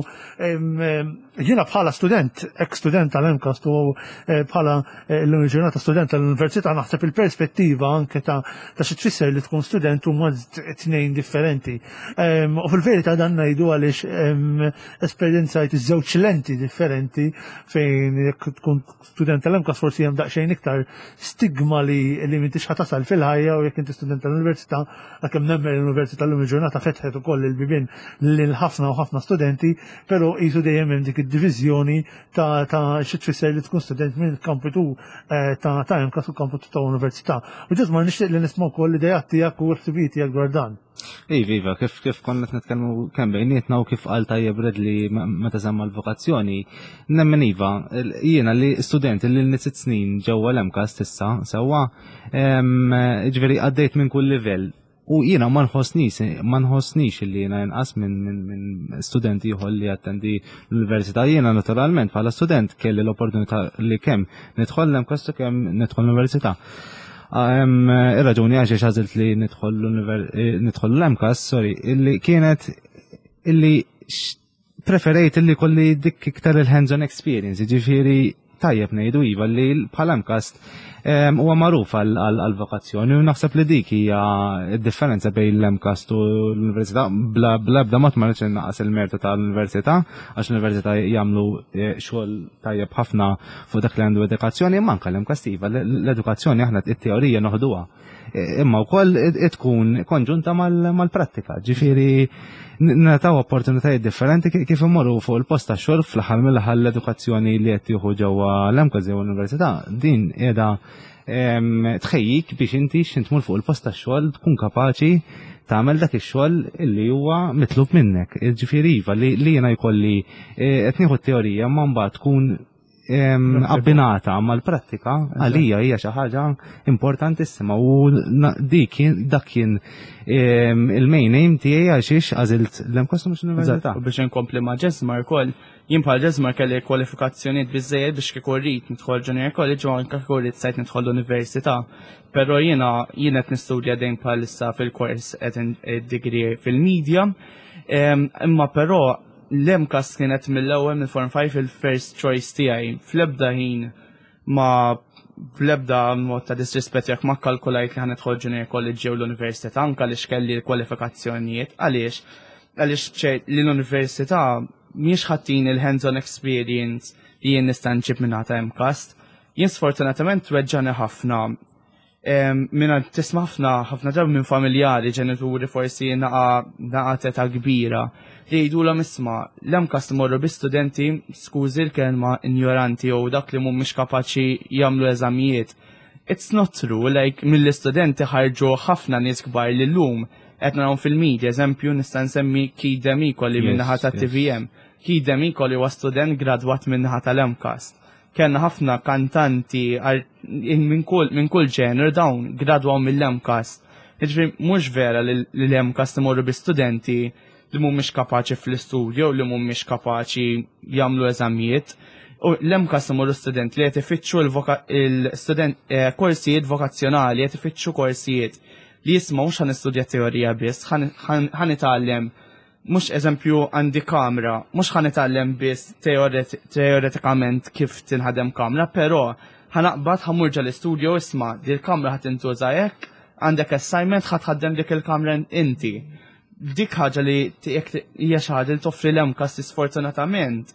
jiena bħala student, ex-student tal-Emcast u bħala l-ġurnata student tal-Università naħseb il-perspettiva anke ta' xi tfisser li tkun student huma tnejn differenti. U fil-verità dan ngħidu għaliex esperjenzajt iż-żewġ lenti differenti fejn jekk tkun student tal-Emcast forsi hemm daqsxejn iktar stigma li li m'intix ħatasal fil-ħajja u jekk inti student tal-Università għalkemm nemmen l-Università llum il-ġurnata fetħet ukoll il-bibien lil ħafna u ħafna studenti, però qisu dejjem hemm dik id-diviżjoni ta' ta' xi tfisser li tkun student minn kamputu ta' ta' Emcast u kamputu ta' Università. U ġuż ma nixtieq li nisma' wkoll l-idejat tiegħek u l-ħsibiet tiegħek dwar dan. Iva, iva, kif kif konna nitkellmu kemm bejnietna u kif qal tajjeb Bradley meta semma l-vokazzjoni, nemmen iva, jiena li student li l sitt snin ġewwa l-Emcast issa sewwa ġifieri għaddejt minn kull livell. U jiena ma nħossnix, ma nħossnix li jiena inqas minn min studenti ieħor li attendi l-università. Jiena naturalment bħala student kelli l-opportunità li kemm nidħol l-Emcast u kemm nidħol l-università. Ir-raġuni għax għażilt li nidħol l-Emcast, sorry, illi kienet illi preferejt illi kolli dik iktar il-hands-on experience, ġifieri tajjeb ngħidu iva li bħala Emcast huwa magħruf għall-vokazzjoni u naħseb li dik hija d-differenza bejn l-Emcast u l-Università bla bla mod ma nix naqas il-mertu tal-Università għax l-Università jagħmlu xogħol tajjeb ħafna fuq dak li għandu edukazzjoni, imma anke l-Emcast iva l-edukazzjoni aħna t-teorija noħduha. Imma wkoll tkun konġunta mal-prattika, ġifieri nataw opportunitajiet differenti kif imorru fuq il-post tax-xogħol fl-aħħar mill-aħħar l-edukazzjoni li qed tieħu ġewwa l-Emcast jew l-Università din qiegħda tħejjik biex inti x'intmur fuq il-post tax-xogħol tkun kapaċi tagħmel dak ix-xogħol illi huwa mitlub minnek. Ġifieri iva li jiena jkolli qed nieħu t-teorija ma mbagħad tkun abbinata mal-prattika għalija hija xi ħaġa importantissima u dik dak kien il-main aim tiegħi għaxiex għażilt l-Emcast mhux l-Università. U biex inkompli ma' Ġeżmar ukoll, jien bħal Ġeżmar kelli kwalifikazzjonijiet biżżejjed biex kieku rrid nidħol junior college u anke kieku rrid sajt nidħol l-università. Però jiena jien qed nistudja dejn bħalissa fil-kors qed degree fil-media, imma però l-Emcast kienet mill-ewwel minn Form five il-first choice tiegħi. Fl-ebda ħin ma fl-ebda mod ta' disrispett jekk ma kkalkulajt li ħanidħol junior college jew l-università anke għaliex kelli l-kwalifikazzjonijiet. Għaliex? Għaliex li l-università mhix ħaddin il-hands-on experience li jien nista' nġib minn ta' Emcast. Jien sfortunatament tweġġani ħafna minna tisma' ħafna ħafna drabi minn familjari, ġenituri forsi naqa' teta kbira li jgħidulhom isma' l-Emcast imorru bi studenti skużi l-kelma ignoranti jew dak li mhumiex kapaċi jagħmlu eżamijiet. It's not true, like mill-istudenti ħarġu ħafna nies kbar li llum qed naraw fil-media, eżempju nista' nsemmi Kid Amico li min-naħa tat-T V M. Kid Amico li huwa student gradwat min-naħa tal-Emcast. Kenna ħafna kantanti minn kull ġenru dawn gradwaw mill-Emcast. Jiġri mhux vera li l-Emcast imorru bi studenti li mhumiex kapaċi fl-istudju li mhumiex kapaċi jagħmlu eżamijiet. U l-Emcast imorru studenti li qed ifittxu korsijiet vokazzjonali, qed ifittxu korsijiet li jisma' mhux ħanistudja teorija biss, ħanitgħallem mux eżempju għandi kamra, mux ħanitgħallem biss teoretikament kif tinħadem kamra, pero ħanaqbad ħamurġa l-istudio isma' di l-kamra ħatintuża hekk, għandek assignment ħatħaddem dik il-kamra inti. Dik ħaġa li hija xi ħaġa li toffri l-Emcast sfortunatament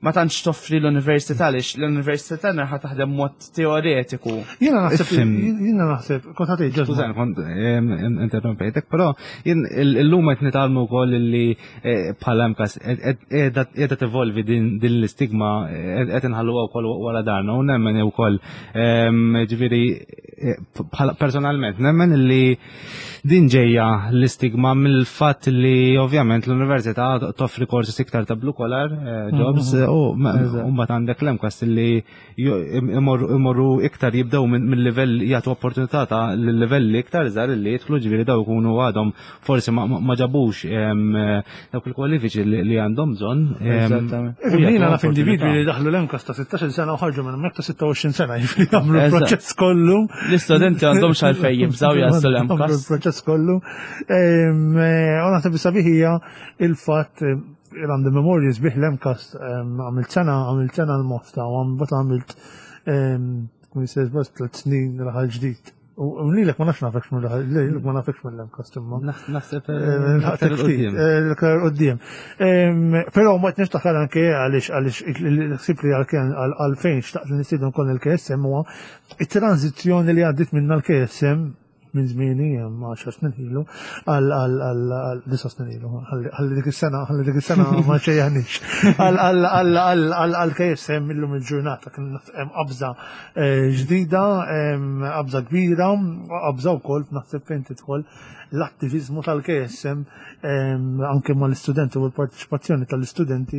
ma tantx toffri l-università għaliex l-università nerħa taħdem mod teoretiku. Jiena naħseb jiena naħseb kont ħatej ġeżma. Skużani, kont interrompejtek, però jien illum qed nitalmu wkoll li bħala MCAS qiegħda tevolvi din l-istigma qed inħalluha wkoll wara darna u nemmen wkoll ġifieri personalment nemmen li din ġejja l-istigma mill-fatt li ovvjament l-università toffri korsi iktar ta' blue collar jobs u mbagħad għandek l-MCAS li imorru iktar jibdew mill-livell jagħtu opportunità ta' livelli iktar żgħar li jidħlu ġifieri daw ikunu għadhom forsi ma ġabux dawk il-kwalifiċi li għandhom bżonn. Jiena naf individwi li daħlu l-MCAS ta' sittax-il sena u ħarġu minn hemmhekk ta' sitta u għoxrin sena jiġifieri jagħmlu l-proċess kollu. L-istudenti għandhom x'għalfejn jibżgħu jaslu l-MCAS. Il-proċess kollu. U naħseb sabiħija il-fatt għandi memorji sbieħ l-MCAS għamilt sena għamilt sena l-mofta u għambat għamilt kum jisir bas tlet snin l-ħal ġdid. U nilek ma nafx nafekx minn l-ħal ma nafekx minn l-MCAS timma. Naħseb l-qoddim. Pero ma t-niftaħar anke għalix għalix l-ħsib li għal-fejn xtaqt l-nistidun kon il-K S M huwa it-tranzizjoni li għaddit minna l-K S M minn zmini, ma xar snin ilu, għal disa snin ilu, għal dik is-sena, għal dik is-sena ma xejjanix. Għal K S M illum il-ġurnata, kien qabża ġdida, qabża kbira, qabża wkoll naħseb fejn tidħol l-attivizmu tal-K S M anke ma l-istudenti u l-partiċipazzjoni tal-istudenti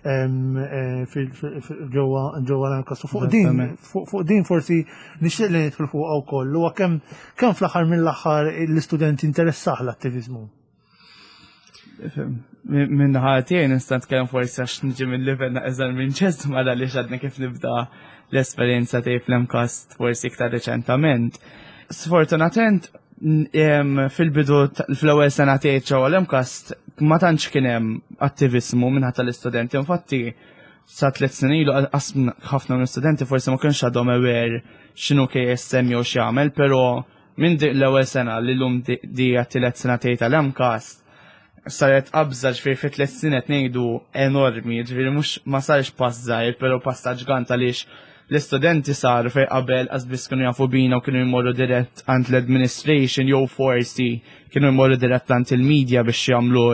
ġewwa l-MCAS. Fuq din forsi nixtieq li nidħol fuq wkoll huwa kemm kemm fl-aħħar mill-aħħar l-istudenti interessaħ l-attivizmu. Minn ħatijaj nista' nitkellem forsi għax niġi mill-livell naqżar minn ġeżma għaliex għadna kif nibda l-esperjenza tiegħi fl-MCAS forsi iktar reċentament. Sfortunatament fil-bidu fl-ewwel sena tiegħi ġewwa l-MCAS ma tantx kien hemm attivizmu minħata l-istudenti. Infatti sa tliet snin ilu ħafna mill-istudenti forsi ma kienx għadhom aware x'inhu K S M jew x'jagħmel, però minn l-ewwel sena li llum di għat-tielet sena tiegħi tal-MCAS saret qabża ġifieri fi tliet snin qed ngħidu enormi, ġifieri mhux ma sarx pass żgħir, però pass ta' ġgant għaliex l-istudenti saru fej qabel għazbis kienu jafu bina u kienu jmorru dirett għand l-administration jew forsi kienu jmorru dirett għand il-medja biex jagħmlu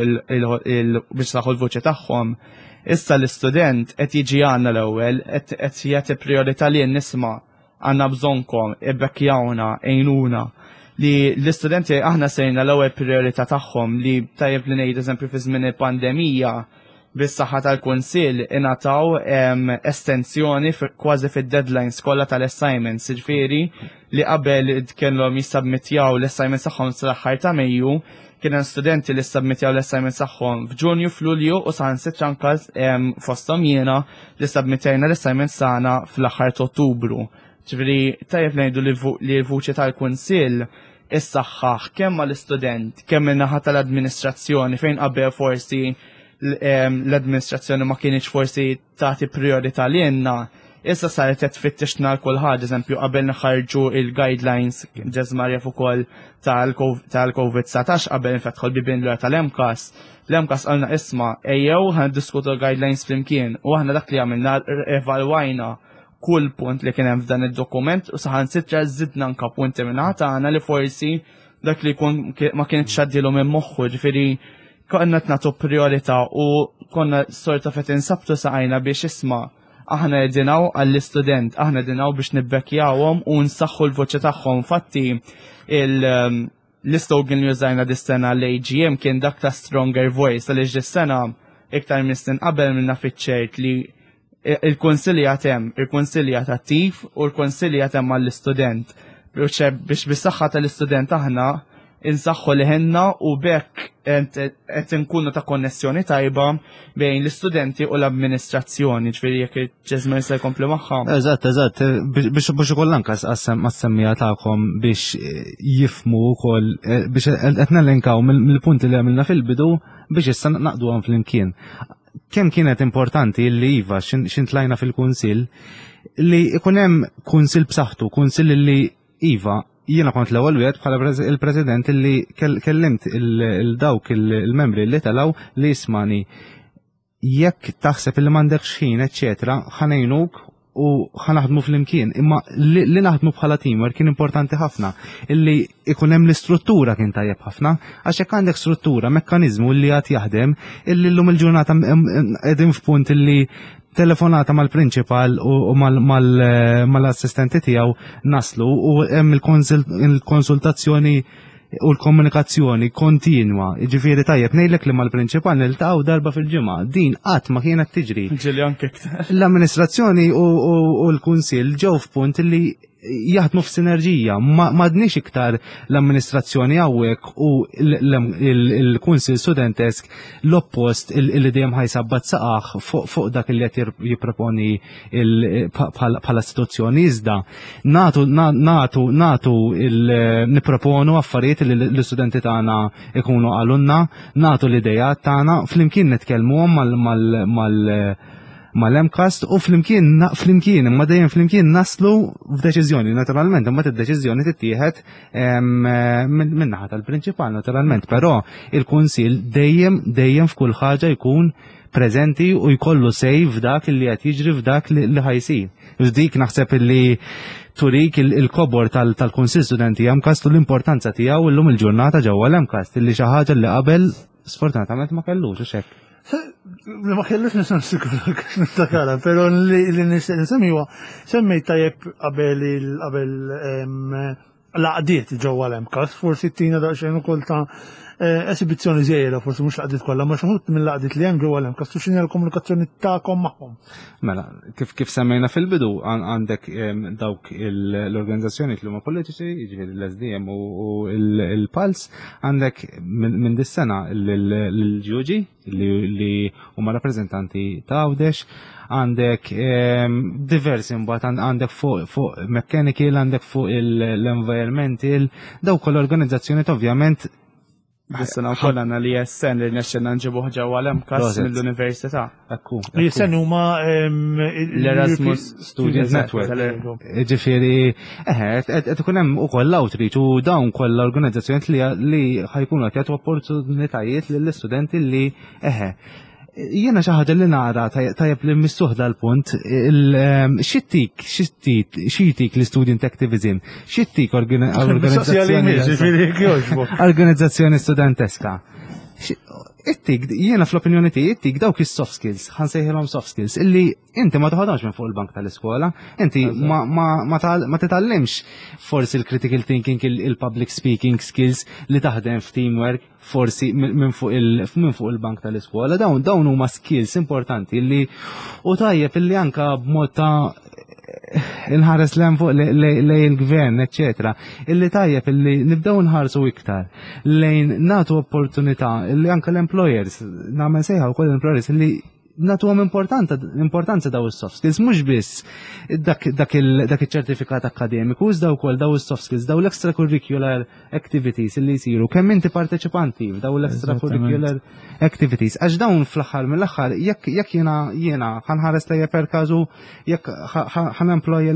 biex saħu l-voċi tagħhom. Issa l-istudent qed jiġi għandna l-ewwel qed jagħti priorità li nisma' għandna bżonkom ibbekkjawna għejnuna li l-istudenti aħna sejna l-ewwel priorità tagħhom li tajjeb li ngħid eżempju fi żmien il-pandemija bis-saħħa tal-Kunsill ingħataw estensjoni kważi fid-deadlines kollha tal-assignments, jiġifieri li qabel kellhom jissubmittjaw l-assignments tagħhom sal-aħħar ta' Mejju, kien hemm studenti li submittjaw l-assignments tagħhom f'Ġunju, f'Lulju u saħansitra anke fosthom jiena li submittjajna l-assignments tagħna fl-aħħar ta' Ottubru. Ġifieri tajjeb ngħidu li l-vuċi tal-Kunsill issaħħaħ kemm mal-istudent, kemm min-naħa tal-administrazzjoni fejn qabel forsi l-administrazzjoni ma kienieċ forsi tagħti priorità li jenna, issa saret qed tfittixna l-kulħadd, eżempju qabel naħarġu il-guidelines ġeżmar jaf ukoll tal-COVID nineteen qabel infetħu l-bibien l tal-MCAS. L-MCAS qalna isma' ejjew ħaddiskutu l-guidelines flimkien u aħna dak li għamilna evalwajna kull punt li kien hemm f'dan id-dokument u saħansitra żidna anke punti minn tagħna li forsi dak li ma kienx xaddilhom minn moħħu, ġifieri konna t-natu priorita u konna sorta fet insabtu saqajna biex isma aħna jedinaw għall-istudent, aħna jedinaw biex nibbekjawhom u nsaxħu l-voċi tagħhom. Fatti l-istogan li użajna dis-sena l-A G M kien dak ta' stronger voice, għaliex dis-sena iktar mistin qabel minna fiċċert li il-konsilja tem, il-konsilja attiv u l-konsilja tem għall-istudent. Biex bis-saħħa tal-istudent aħna insaħħu liħenna u bekk qed inkunu ta' konnessjoni tajba bejn l-istudenti u l-amministrazzjoni, ġifieri jekk ġeżma se jkompli magħha. Eżatt, eżatt, biex biex ukoll anke għas-semmija tagħkom biex jifmu wkoll biex qed nellenkaw mill-punti li għamilna fil-bidu biex issa naqduhom flimkien. Kemm kienet importanti li iva x'intlajna fil-kunsill li ikun hemm kunsill b'saħħtu, kunsill li iva jiena kont l-ewwel wieħed bħala il-President li kellimt il-dawk il-membri li telgħu li jismani jekk taħseb li m'għandekx ħin, eċċetera, ħanejnuk u ħanaħdmu fl-imkien. Imma li, li naħdmu bħala teamwork kien importanti ħafna. Illi ikun hemm l-istruttura kien tajjeb ħafna, għax hekk għandek struttura, mekkaniżmu li għad jaħdem, illi llum il-ġurnata qegħdin f'punt illi telefonata mal-prinċipal u mal-assistenti tiegħu naslu u hemm il-konsultazzjoni u l-komunikazzjoni kontinwa. Ġifieri tajjeb ngħidlek li mal-prinċipal niltaqgħu darba fil-ġimgħa. Din qatt ma kienet tiġri. Ġieli anke L-amministrazzjoni u l-kunsill ġew f'punt li jaħdmu f'sinerġija. M'għadniex iktar l-amministrazzjoni hawnhekk u l-kunsill studentesk l-oppost li dejjem ħajsabbat saqaħ fuq dak li qed jipproponi bħala istituzzjoni. Iżda nagħtu nagħtu nagħtu nipproponu affarijiet li l-istudenti tagħna ikunu qalulna, nagħtu l-idejat tagħna, flimkien nitkellmuhom mal mal-Emcast u flimkien flimkien imma dejjem flimkien naslu f'deċiżjoni. Naturalment imma id-deċiżjoni tittieħed minn naħa tal-prinċipal naturalment, però il-kunsill dejjem dejjem f'kull ħaġa jkun preżenti u jkollu sej f'dak li qed jiġri f'dak li ħajsir. Dik naħseb li turik il-kobor tal-kunsill studenti Emcast u l-importanza tiegħu llum il-ġurnata ġewwa l-Emcast li xi ħaġa li qabel sfortunatament ma kellux u hekk. Ma kellux nisan sikurok niftakara, pero li nisemmiwa semmej tajjeb qabel qabel laqdiet ġewwa l-Emcast, forsi tina daqsxejn ukoll ta' esibizzjoni żgħira, forsi mhux laqdiet kollha, ma xi minn laqdiet li hemm ġewwa l-Emcast u x'inhi l-komunikazzjoni tagħkom magħhom. Mela, kif kif semmejna fil-bidu għandek dawk l-organizzazzjoni li huma politiċi, jiġifieri l-S D M u l-Pals, għandek minn dis-sena l-G U G li huma rappreżentanti ta' Għawdex, għandek diversi mbagħad għandek fuq mechanical, għandek fuq l-environmental, dawk l-organizzazzjoni ovvjament Dis-sena wkoll għandna li jessen li nexxinna nġibuh ġewwa l-Emcast mill-Università. Ekku. Li jessen huma l-Erasmus Student Network. Ġifieri eħe qed ikun hemm ukoll outreach u dawn kollha organizzazzjonijiet li ħajkunu qed jagħtu opportunitajiet lill-istudenti li eħe. Jiena xi ħaġa li nara tajjeb li missuħda l-punt, xittik, xittik, xittik l-student activism, xittik organizzazzjoni studenteska. Ittik, jiena fl-opinjoni tiegħi ittik dawk is-soft skills, ħansejħilhom soft skills, illi inti ma toħodhomx minn fuq il-bank tal-iskola, inti ma titgħallimx forsi il-critical thinking, il-public speaking skills li taħdem f'teamwork forsi minn fuq il-bank tal-iskola, dawn dawn huma skills importanti illi u tajjeb illi anka b'mod ta' inħares lem fuq lejn il-gvern, eccetera, illi tajjeb illi nibdew nħarsu iktar lejn natu opportunità illi anka l-employers, nagħmel sejħa wkoll l-employers illi natu għom importanza daw il-soft skills, mux biss dak il-ċertifikat akademiku, daw kol daw il-soft skills, daw l-extracurricular activities li jisiru, kemm inti parteċipanti daw l-extracurricular activities, għax dawn fl-axar mill-axar, jekk jena jena ħanħares tajja per kazu, jekk ħan-employa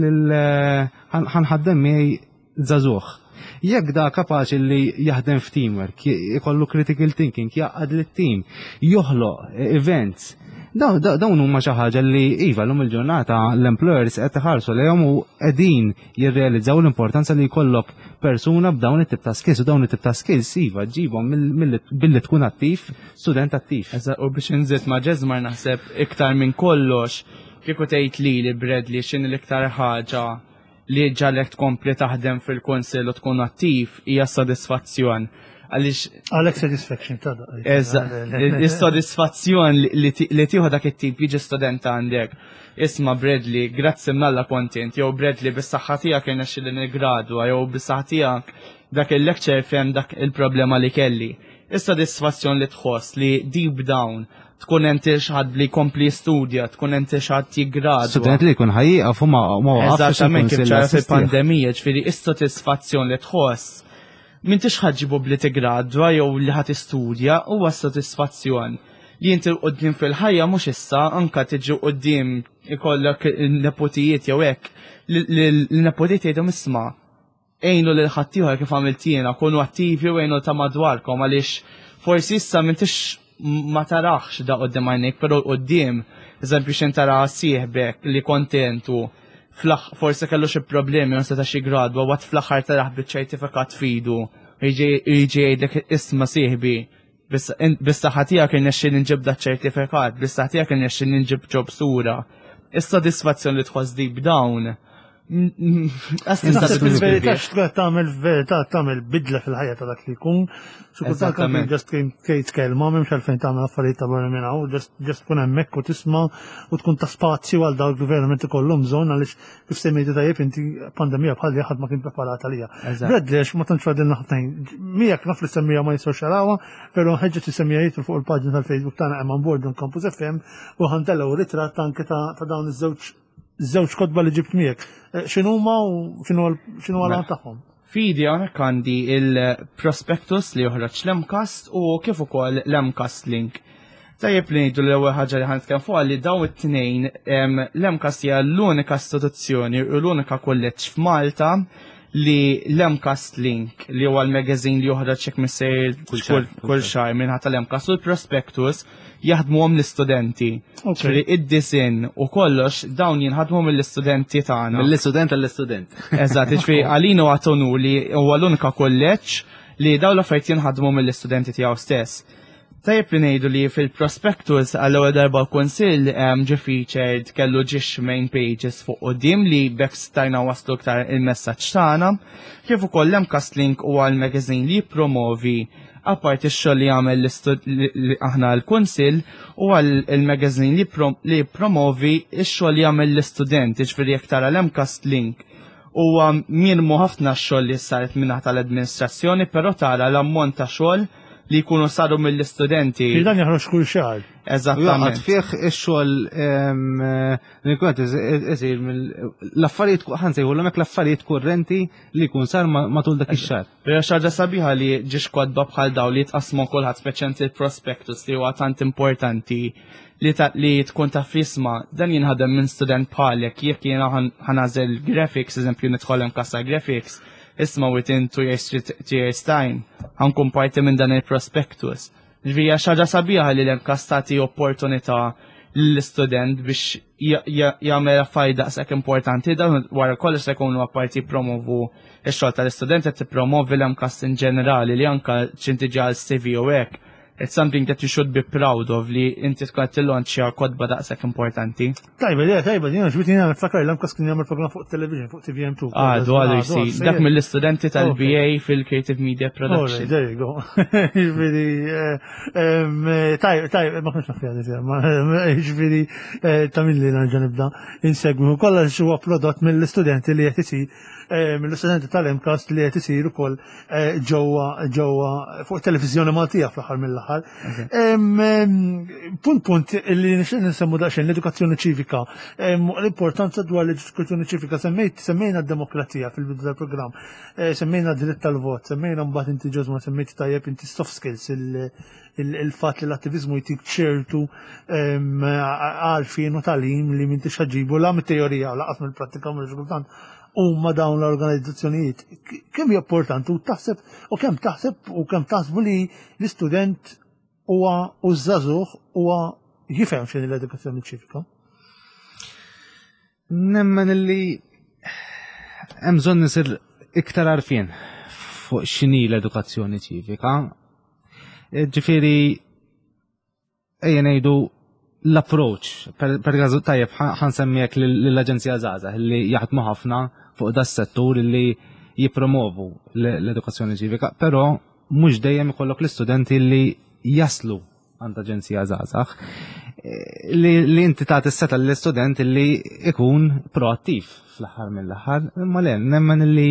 ħan-ħaddem miej zazuħ. Jekk da kapaċi li jaħdem f'teamwork, jkollu critical thinking, jaqad l-team, joħloq events, dawn huma xi ħaġa li iva llum il-ġurnata l-employers qed iħarsu lejhom u qegħdin jirrealizzaw l-importanza li jkollok persuna b'dawn it-tip ta' skills u dawn it-tip ta' skills iva ġibhom billi tkun attiv, student attiv. U biex inżid ma' ġeżmar naħseb iktar minn kollox kieku tgħid li li Bradley x'inhi l-iktar ħaġa li ġalek tkompli taħdem fil-kunsill u tkun attiv hija sodisfazzjon. Għalek satisfaction ta' da. Is-sodisfazzjon li tieħu dak it-tip jiġi student għandek. Isma' Bradley, grazzi mnalla kontent, jew Bradley bis-saħħa tiegħek kien nexxilli niggradwa, jew bis-saħħa tiegħek dak il-lecture fem dak il-problema li kelli. Is-sodisfazzjon li tħoss li deep down tkun enti x'ħadd li kompli studja, tkun enti x'ħadd jiggradwa. Student li jkun ħajjiqa fu ma eżattament kif ċara fil-pandemija, ġifieri is-sodisfazzjon li tħoss min tix ħadġibu li tigradwa jew li ħat istudja huwa s-sodisfazzjon li inti qoddim fil-ħajja mhux issa anka tiġi qoddim ikollok nepotijiet jew hekk l-nepotijiet jgħidhom isma' għejnu lil ħaddieħor kif għamilt jiena, kunu attivi u għejnu ta' madwarkom għaliex forsi issa min tix ma taraħx da qoddim għajnek, pero qoddim, eżempju xin tara sieħbek li kontentu, forse kellu xi problemi ma seta xi gradwa, wat fl-aħħar taraħ biċ-ċertifikat fidu, jiġi jgħidlek isma' sieħbi, bis-saħħa kien nexxi ninġib da ċertifikat, bis-saħħa kien nexxi ninġib ġob sura. Is-sodisfazzjoni li tħoss dik b'dawn. Naħseb il-verità x'tkun tagħmel verità tagħmel bidla fil-ħajja ta' dak li jkun. Xukultant kan just kejt kelma m'hemmx għalfejn tagħmel affarijiet ta' barra minn hawn, just tkun hemmhekk u tisma' u tkun ta' spazju għal dawk li verament ikollhom bżonn għaliex kif semmejtu tajjeb inti pandemija bħal li ħadd ma kien preparat għalija. Bredli għax ma tantx fadilna ħafna miegħek naf li semmija ma jistgħux jarawha, però nħeġġeġ isemmija jidħlu fuq il-paġna tal-Facebook tagħna hemm on board on Campus F M u ħantellaw ritratt anke ta' dawn iż-żewġ Żewġ kodba li ġibt miegħek. X'inhuma u x'inhu għal tagħhom? Fidi hawnhekk għandi il-prospectus li joħroġ l-Emcast u kif ukoll l-Emcast link. Tajjeb li ngħidu l-ewwel ħaġa li ħankellem fuqha li dawn it-tnejn l-Emcast hija l-unika istituzzjoni u l-unika kulleġġ f'Malta li l-Emcast link li huwa l-magazine li joħroġ hekk missejr kull xahar minħata l-Emcast u l-prospectus jaħdmuhom l-istudenti. Ġifieri id-disin u kollox dawn jinħadmu mill-istudenti tagħna. Mill-istudent għall-istudent. Eżatt, ġifieri għalina għatonu li huwa l-unika kulleġġ li dawn l-affarijiet jinħadmu mill-istudenti tiegħu stess. Tajjeb li ngħidu li fil-prospectus għall-ewwel darba l-Kunsill ġie featured kellu ġiex main pages fuq quddiem li bekk stajna waslu iktar il-messaġġ tagħna, kif ukoll l-Emcast link huwa l-magazine li jippromovi apart ix-xogħol li jagħmel aħna l-Kunsill huwa l-magazine li jippromovi x-xogħol li jagħmel l-istudent, jiġifieri jekk tara l-Emcast link huwa minmu ħafna x-xogħol li saret minn tal-administrazzjoni, però tara l-ammont ta' xogħol li jkunu saru mill-istudenti. Dan jaħroġ kull xahar. Eżattament. Fih ix-xogħol li kont isir l-affarijiet ħansejħu hekk l-affarijiet kurrenti li jkun sar matul dak ix-xahar. Però xaġa sabiħa li ġiex kodba bħal daw li tqasmu kulħadd speċjalment il-prospectus li huwa tant importanti li tkun ta' fisma dan jinħadem minn student bħalek jekk jiena ħanażel graphics, eżempju nidħol hemm kassa graphics. Isma within two years, three years time, ħankun parti minn dan il-prospectus. Ġvija xaġa sabiħa li l-Emcast tagħti opportunità l-student biex jagħmel affarijiet daqshekk importanti, dan wara kollox se jkunu apparti promovu x-xogħol tal-istudent qed tippromovi l-Emcast in ġenerali li anke ċinti ġal C V u hekk. It's something that you should be proud of li inti tkun tillonċja kodba daqshekk importanti. Tajba, le, tajba, jiena xbit jiena niftakar l-Emcast kien jagħmel programm fuq television fuq T V M two. Ah, dwar jsir. Dak mill-istudenti tal-B A fil-Creative Media Production. There you go. Ġifieri tajb, tajb, ma kienx nafija li ġifieri ta' min li nerġa' nibda insegwu kollox huwa prodott mill-istudenti li qed isir mill-istudenti tal-Emcast li qed isir ukoll ġewwa ġewwa fuq televiżjoni Maltija fl-aħħar mill-aħħar. Punt punt li nixtieq nisemmu daqsxejn l-edukazzjoni ċivika. L-importanza dwar l-edukazzjoni ċivika semmejt semmejna d-demokrazija fil-bidu tal-programm. Semmejna dritt tal-vot, semmejna mbagħad inti ġożma semmejt tajjeb inti soft skills il-fatt li l-attivizmu jtik ċertu għalfien u talim li minti xaġibu la mit-teorija laqas mill-prattika mill-ġukultant huma dawn l-organizzazzjonijiet. Kemm hija importanti u taħseb u kemm taħseb u kemm taħsbu li l-istudent huwa u żagħżugħ huwa jifhem x'inhi l-edukazzjoni ċivika? Nemmen li hemm bżonn isir iktar għarfien fuq x'inhi l-edukazzjoni ċivika. Ġifieri ejja ngħidu l-approach, per għazu tajjeb ħansemmijek l-Aġenzija Żgħażagħ li jaħdmu ħafna fuq da settur li jipromovu l-edukazzjoni ċivika, però mhux dejjem ikollok l-istudenti li jaslu għand Aġenzija Żgħażagħ li inti tagħti s-seta l-istudent li ikun proattiv fl-aħħar mill-aħħar, imma le nemmen li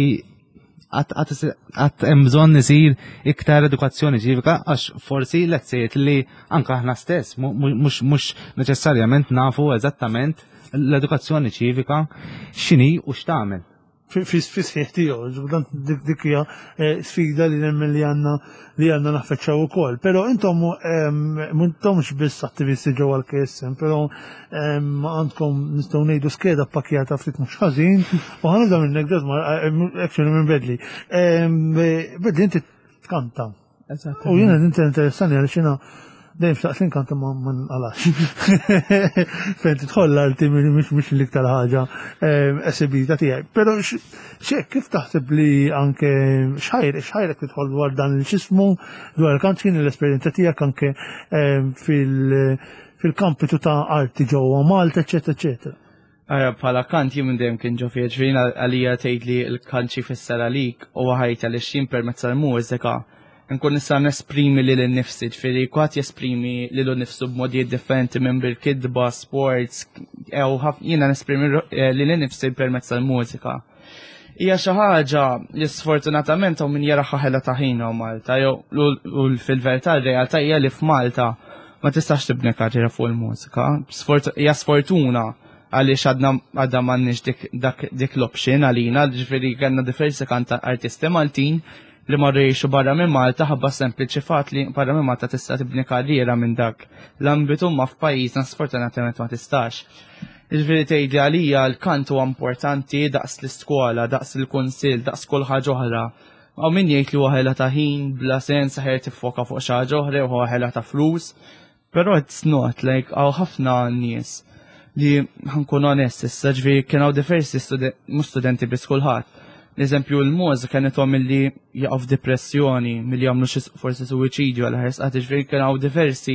għat hemm bżonn isir iktar edukazzjoni ċivika għax forsi l-ezzejt li anke aħna stess mhux neċessarjament nafu eżattament l-edukazzjoni ċivika x'inhi u x'tagħmel. Fi sħiħ tiegħu, dik hija sfida li nemmen li għandna li għandna naffeċċaw ukoll. Però intom m'intomx biss attivisti ġewwa l-K S M, però għandkom nistgħu ngħidu skeda pakkjata ftit mhux ħażin u ħanibda minnek ġosma actually minn Bedli. Bedli inti tkanta. U jiena inti interessani għaliex jiena dejjem xtaqt l-inkant ma ma nqalax. Fejn tidħol l-arti mhix mhix l-iktar ħaġa esibita tiegħi. Però x'hekk kif taħseb li anke x'ħajrek x'ħajrek tidħol dwar dan il-xismu dwar il-kant kien l-esperjenza tiegħek anke fil-kampitu ta' arti ġewwa Malta, eċetera, eċetera. Ara, bħala kant jim dejjem kien ġo fieġrin għalija tgħid li l-kant xi fisser għalik u ħajta li xin permezz tal-mużika nkun nista' nesprimi lil innifsi, ġifieri kwatt jesprimi lilu nnifsu b'modijiet differenti minn bil-kidba, sports, ew jiena nesprimi lil innifsi permezz tal-mużika. Hija xi ħaġa li sfortunatament hawn min jara ħaħela ta' ħina Malta, jew u fil-verità r-realtà hija li f'Malta ma tistax tibni karriera fuq il-mużika. Hija sfortuna għaliex għadna għadha m'għandniex dik l-option għalina, ġifieri kellna diversi kant artisti Maltin li marru jgħixu barra minn Malta ħabba sempliċi fatt li barra minn Malta tista' tibni karriera minn dak l-ambitu ma f'pajjiżna sfortunatament ma tistax. Ġifieri tgħidli għalija l-kant huwa importanti daqs l-iskola, daqs il-kunsill, daqs kull ħaġa oħra. Għaw min jgħid li huwa ħela ta' ħin bla sens ħer tiffoka fuq xi ħaġa oħra u huwa ħela ta' flus. Però it's not like għaw ħafna nies li ħankun onest issa ġifieri kien hawn diversi mhux studenti biss kulħadd. Eżempju l-mużika kienet għom li jaqaf depressjoni, milli jagħmlu xi forsi suwiċidju għal ħarsqat, ġifieri kien hawn diversi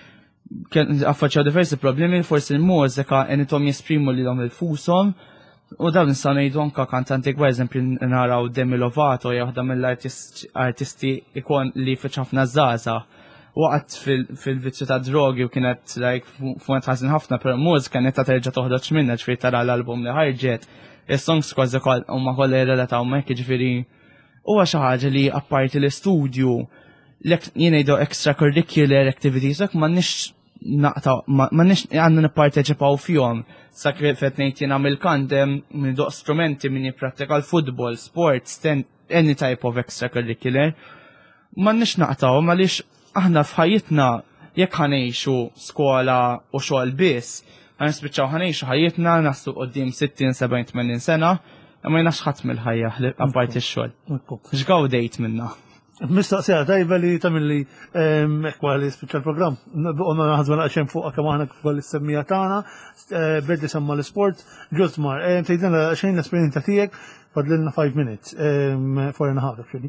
kien affaċċjaw diversi problemi li forsi l-mużika għenithom jesprimu lilhom infushom u dawn nistgħu ngħidu anke kantanti kbar eżempju naraw Demi Lovato hija waħda mill-artisti ikon li fiċ ħafna żgħażagħ waqgħet fil-viċċju ta' drogi u kienet like fuq ħażin ħafna, però mużika kienet terġa' toħroġ minnha ġifieri tara l-album li ħarġet. Is-songs kważi huma kollha jirrelataw mek jiġifieri huwa xi ħaġa li apparti l-istudju jien ngħidu extracurricular activities hekk m'għandniex naqtaw m'għandniex għandna nipparteċipaw fihom. Sa kif qed ngħid jien għamil kandem minn doq strumenti min jipprattika l-futbol, sports, any type of extracurricular. M'għandniex naqtaw għaliex aħna f'ħajjitna jekk ħanejxu skola u xogħol biss għanispiċċaw ħanejxu ħajjitna naslu qoddim sittin sebgħin tmenin sena, imma jnax ħadd mill-ħajja apparti x-xogħol. X'gawdejt minna. Mistaqsija tajba li tagħmilli hekk li spiċċa l-programm. Qonna naħdmu naqxem fuq kemm aħna kif is-semmija tagħna, beddi semma l-isport, ġustmar, tgħidilna xejn l-esperjenza tiegħek fadlilna five minutes, four and a half actually.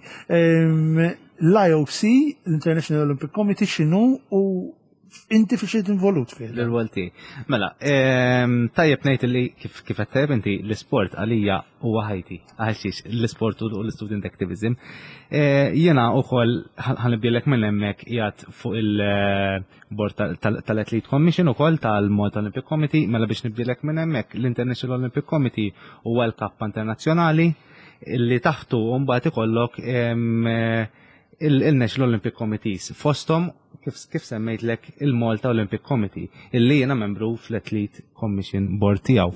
L-I O C, l-International Olympic Committee, x'inhu u inti fi xejn involut fih. L-rwol tiegħi. Mela, tajjeb ngħid li kif kif qed tajjeb inti l-isport għalija huwa ħajti. Għal xiex l-isport u l-student activism. Jiena wkoll ħanibbilek minn hemmhekk qiegħed fuq il-bord tal-Athlete Commission ukoll tal-Malta Olympic Committee, mela biex nibbilek minn hemmhekk l-International Olympic Committee huwa l-kappa internazzjonali li taħtu mbagħad ikollok il-National Olympic Committees fosthom kif semmejtlek il-Malta Olympic Committee illi jiena membru fl-Athlete Commission Board tiegħu.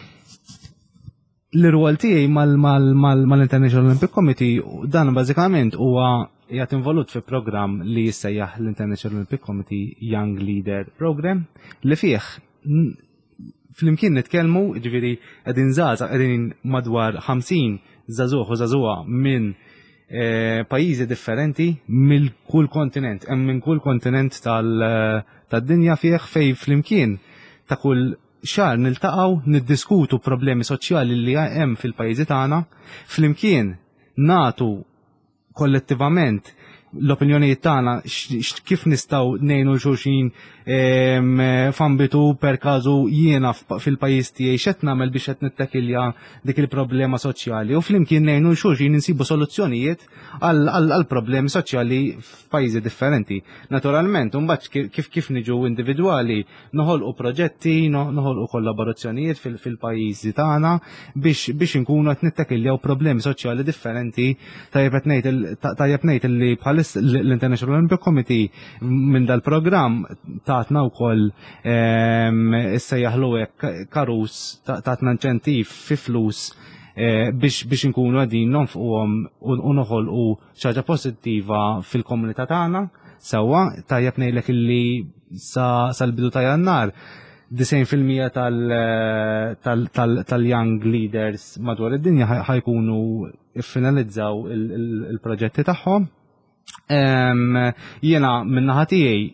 L-irwol tiegħi mal-International Olympic Committee dan bażikament huwa qiegħed involut fi programm li jissejjaħ l-International Olympic Committee Young Leader Program li fih flimkien nitkellmu ġifieri qegħdin żgħażagħ qegħdin madwar ħamsin żagħżugħ u żagħżugħa minn pajjiżi differenti mill kull kontinent, hemm minn kull kontinent tad-dinja fih fej flimkien ta' kull xahar niltaqgħu niddiskutu problemi soċjali li hemm fil-pajjiżi tagħna, flimkien nagħtu kollettivament l-opinjonijiet tagħna kif nistgħu ngħinu xulxin f'ambitu per każu jiena fil-pajjiż tiegħi x'qed nagħmel biex qed nittakilja dik il-problema soċjali u flimkien ngħinu xulxin insibu soluzzjonijiet għal problemi soċjali f'pajjiżi differenti. Naturalment, imbagħad kif kif niġu individwali noħolqu proġetti, noħolqu kollaborazzjonijiet fil-pajjiżi tagħna biex biex inkunu qed nittakiljaw problemi soċjali differenti. Tajjeb ngħid li bħal l-International Olympic Committee minn dal-programm tatna wkoll issejjaħlu hekk karus tatna inċentiv fi flus biex inkunu qegħdin nonfquhom u noħolqu xi ħaġa pożittiva fil-komunità tagħna sewwa tajjeb ngħidlek illi sal-bidu ta' Jannar tisgħin fil-mija tal-young leaders madwar id-dinja ħajkunu iffinalizzaw il-proġetti tagħhom. Jiena min-naħa tiegħi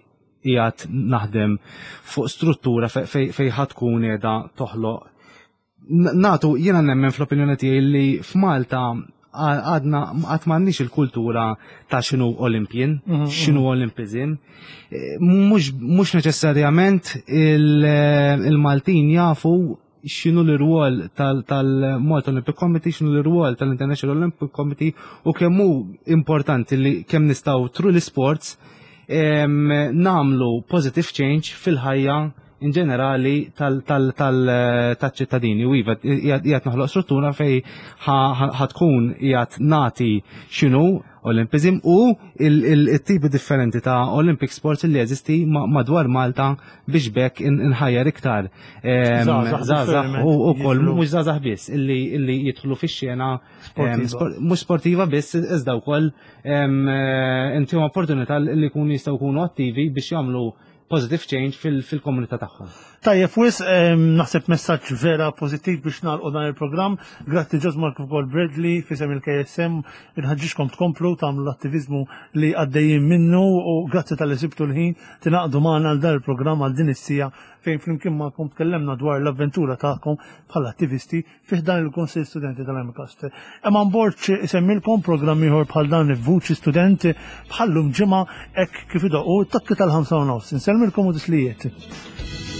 qiegħed naħdem fuq struttura fejn ħatkun qiegħda toħloq. Natu jiena nemmen fl-opinjoni tiegħi li f'Malta għadna għad m'għandniex il-kultura ta' x'inhu Olympian, x'inhu Olympizm. Mhux neċessarjament il-Maltin jafu x'inhu l-irwol tal-Malta Olympic Committee, x'inhu l-irwol tal-International Olympic Committee u kemm hu importanti li kemm nistgħu tru l-sports namlu positive change fil-ħajja in ġenerali tal-ċittadini. U iva, jgħat naħloq struttura fej ħatkun jgħat nati xinu Olympizm u il-tipi differenti ta' Olympic sports li jeżisti madwar Malta biex bekk inħajjar iktar zazax u koll mux zazax biss illi jidħlu fi xena mux sportiva biss iżda wkoll intihom opportunità li kun jistgħu jkunu attivi biex jagħmlu positive change fil-komunità tagħhom. Tajjeb, wis naħseb messaġġ vera pożittiv biex nagħlqu dan il-programm. Grazzi Ġosmar kif ukoll Bradley fisem il-K S M inħaġġixkom tkomplu tagħmlu l-attiviżmu li għaddejjin minnu u grazzi tal-li sibtu l-ħin tingħaqdu magħna għal dan il-programm għal din is-sija fejn flimkien magħkom tkellemna dwar l-avventura tagħkom bħala attivisti fih dan il-Kunsill Studenti tal-Amicast. Hemm bord isemmilkom programm ieħor bħal dan Vuċi Studenti bħallum ġimgħa hekk kif idoqqu t-takki tal-ħamsa u nofs. Insellmilkom u dislijiet.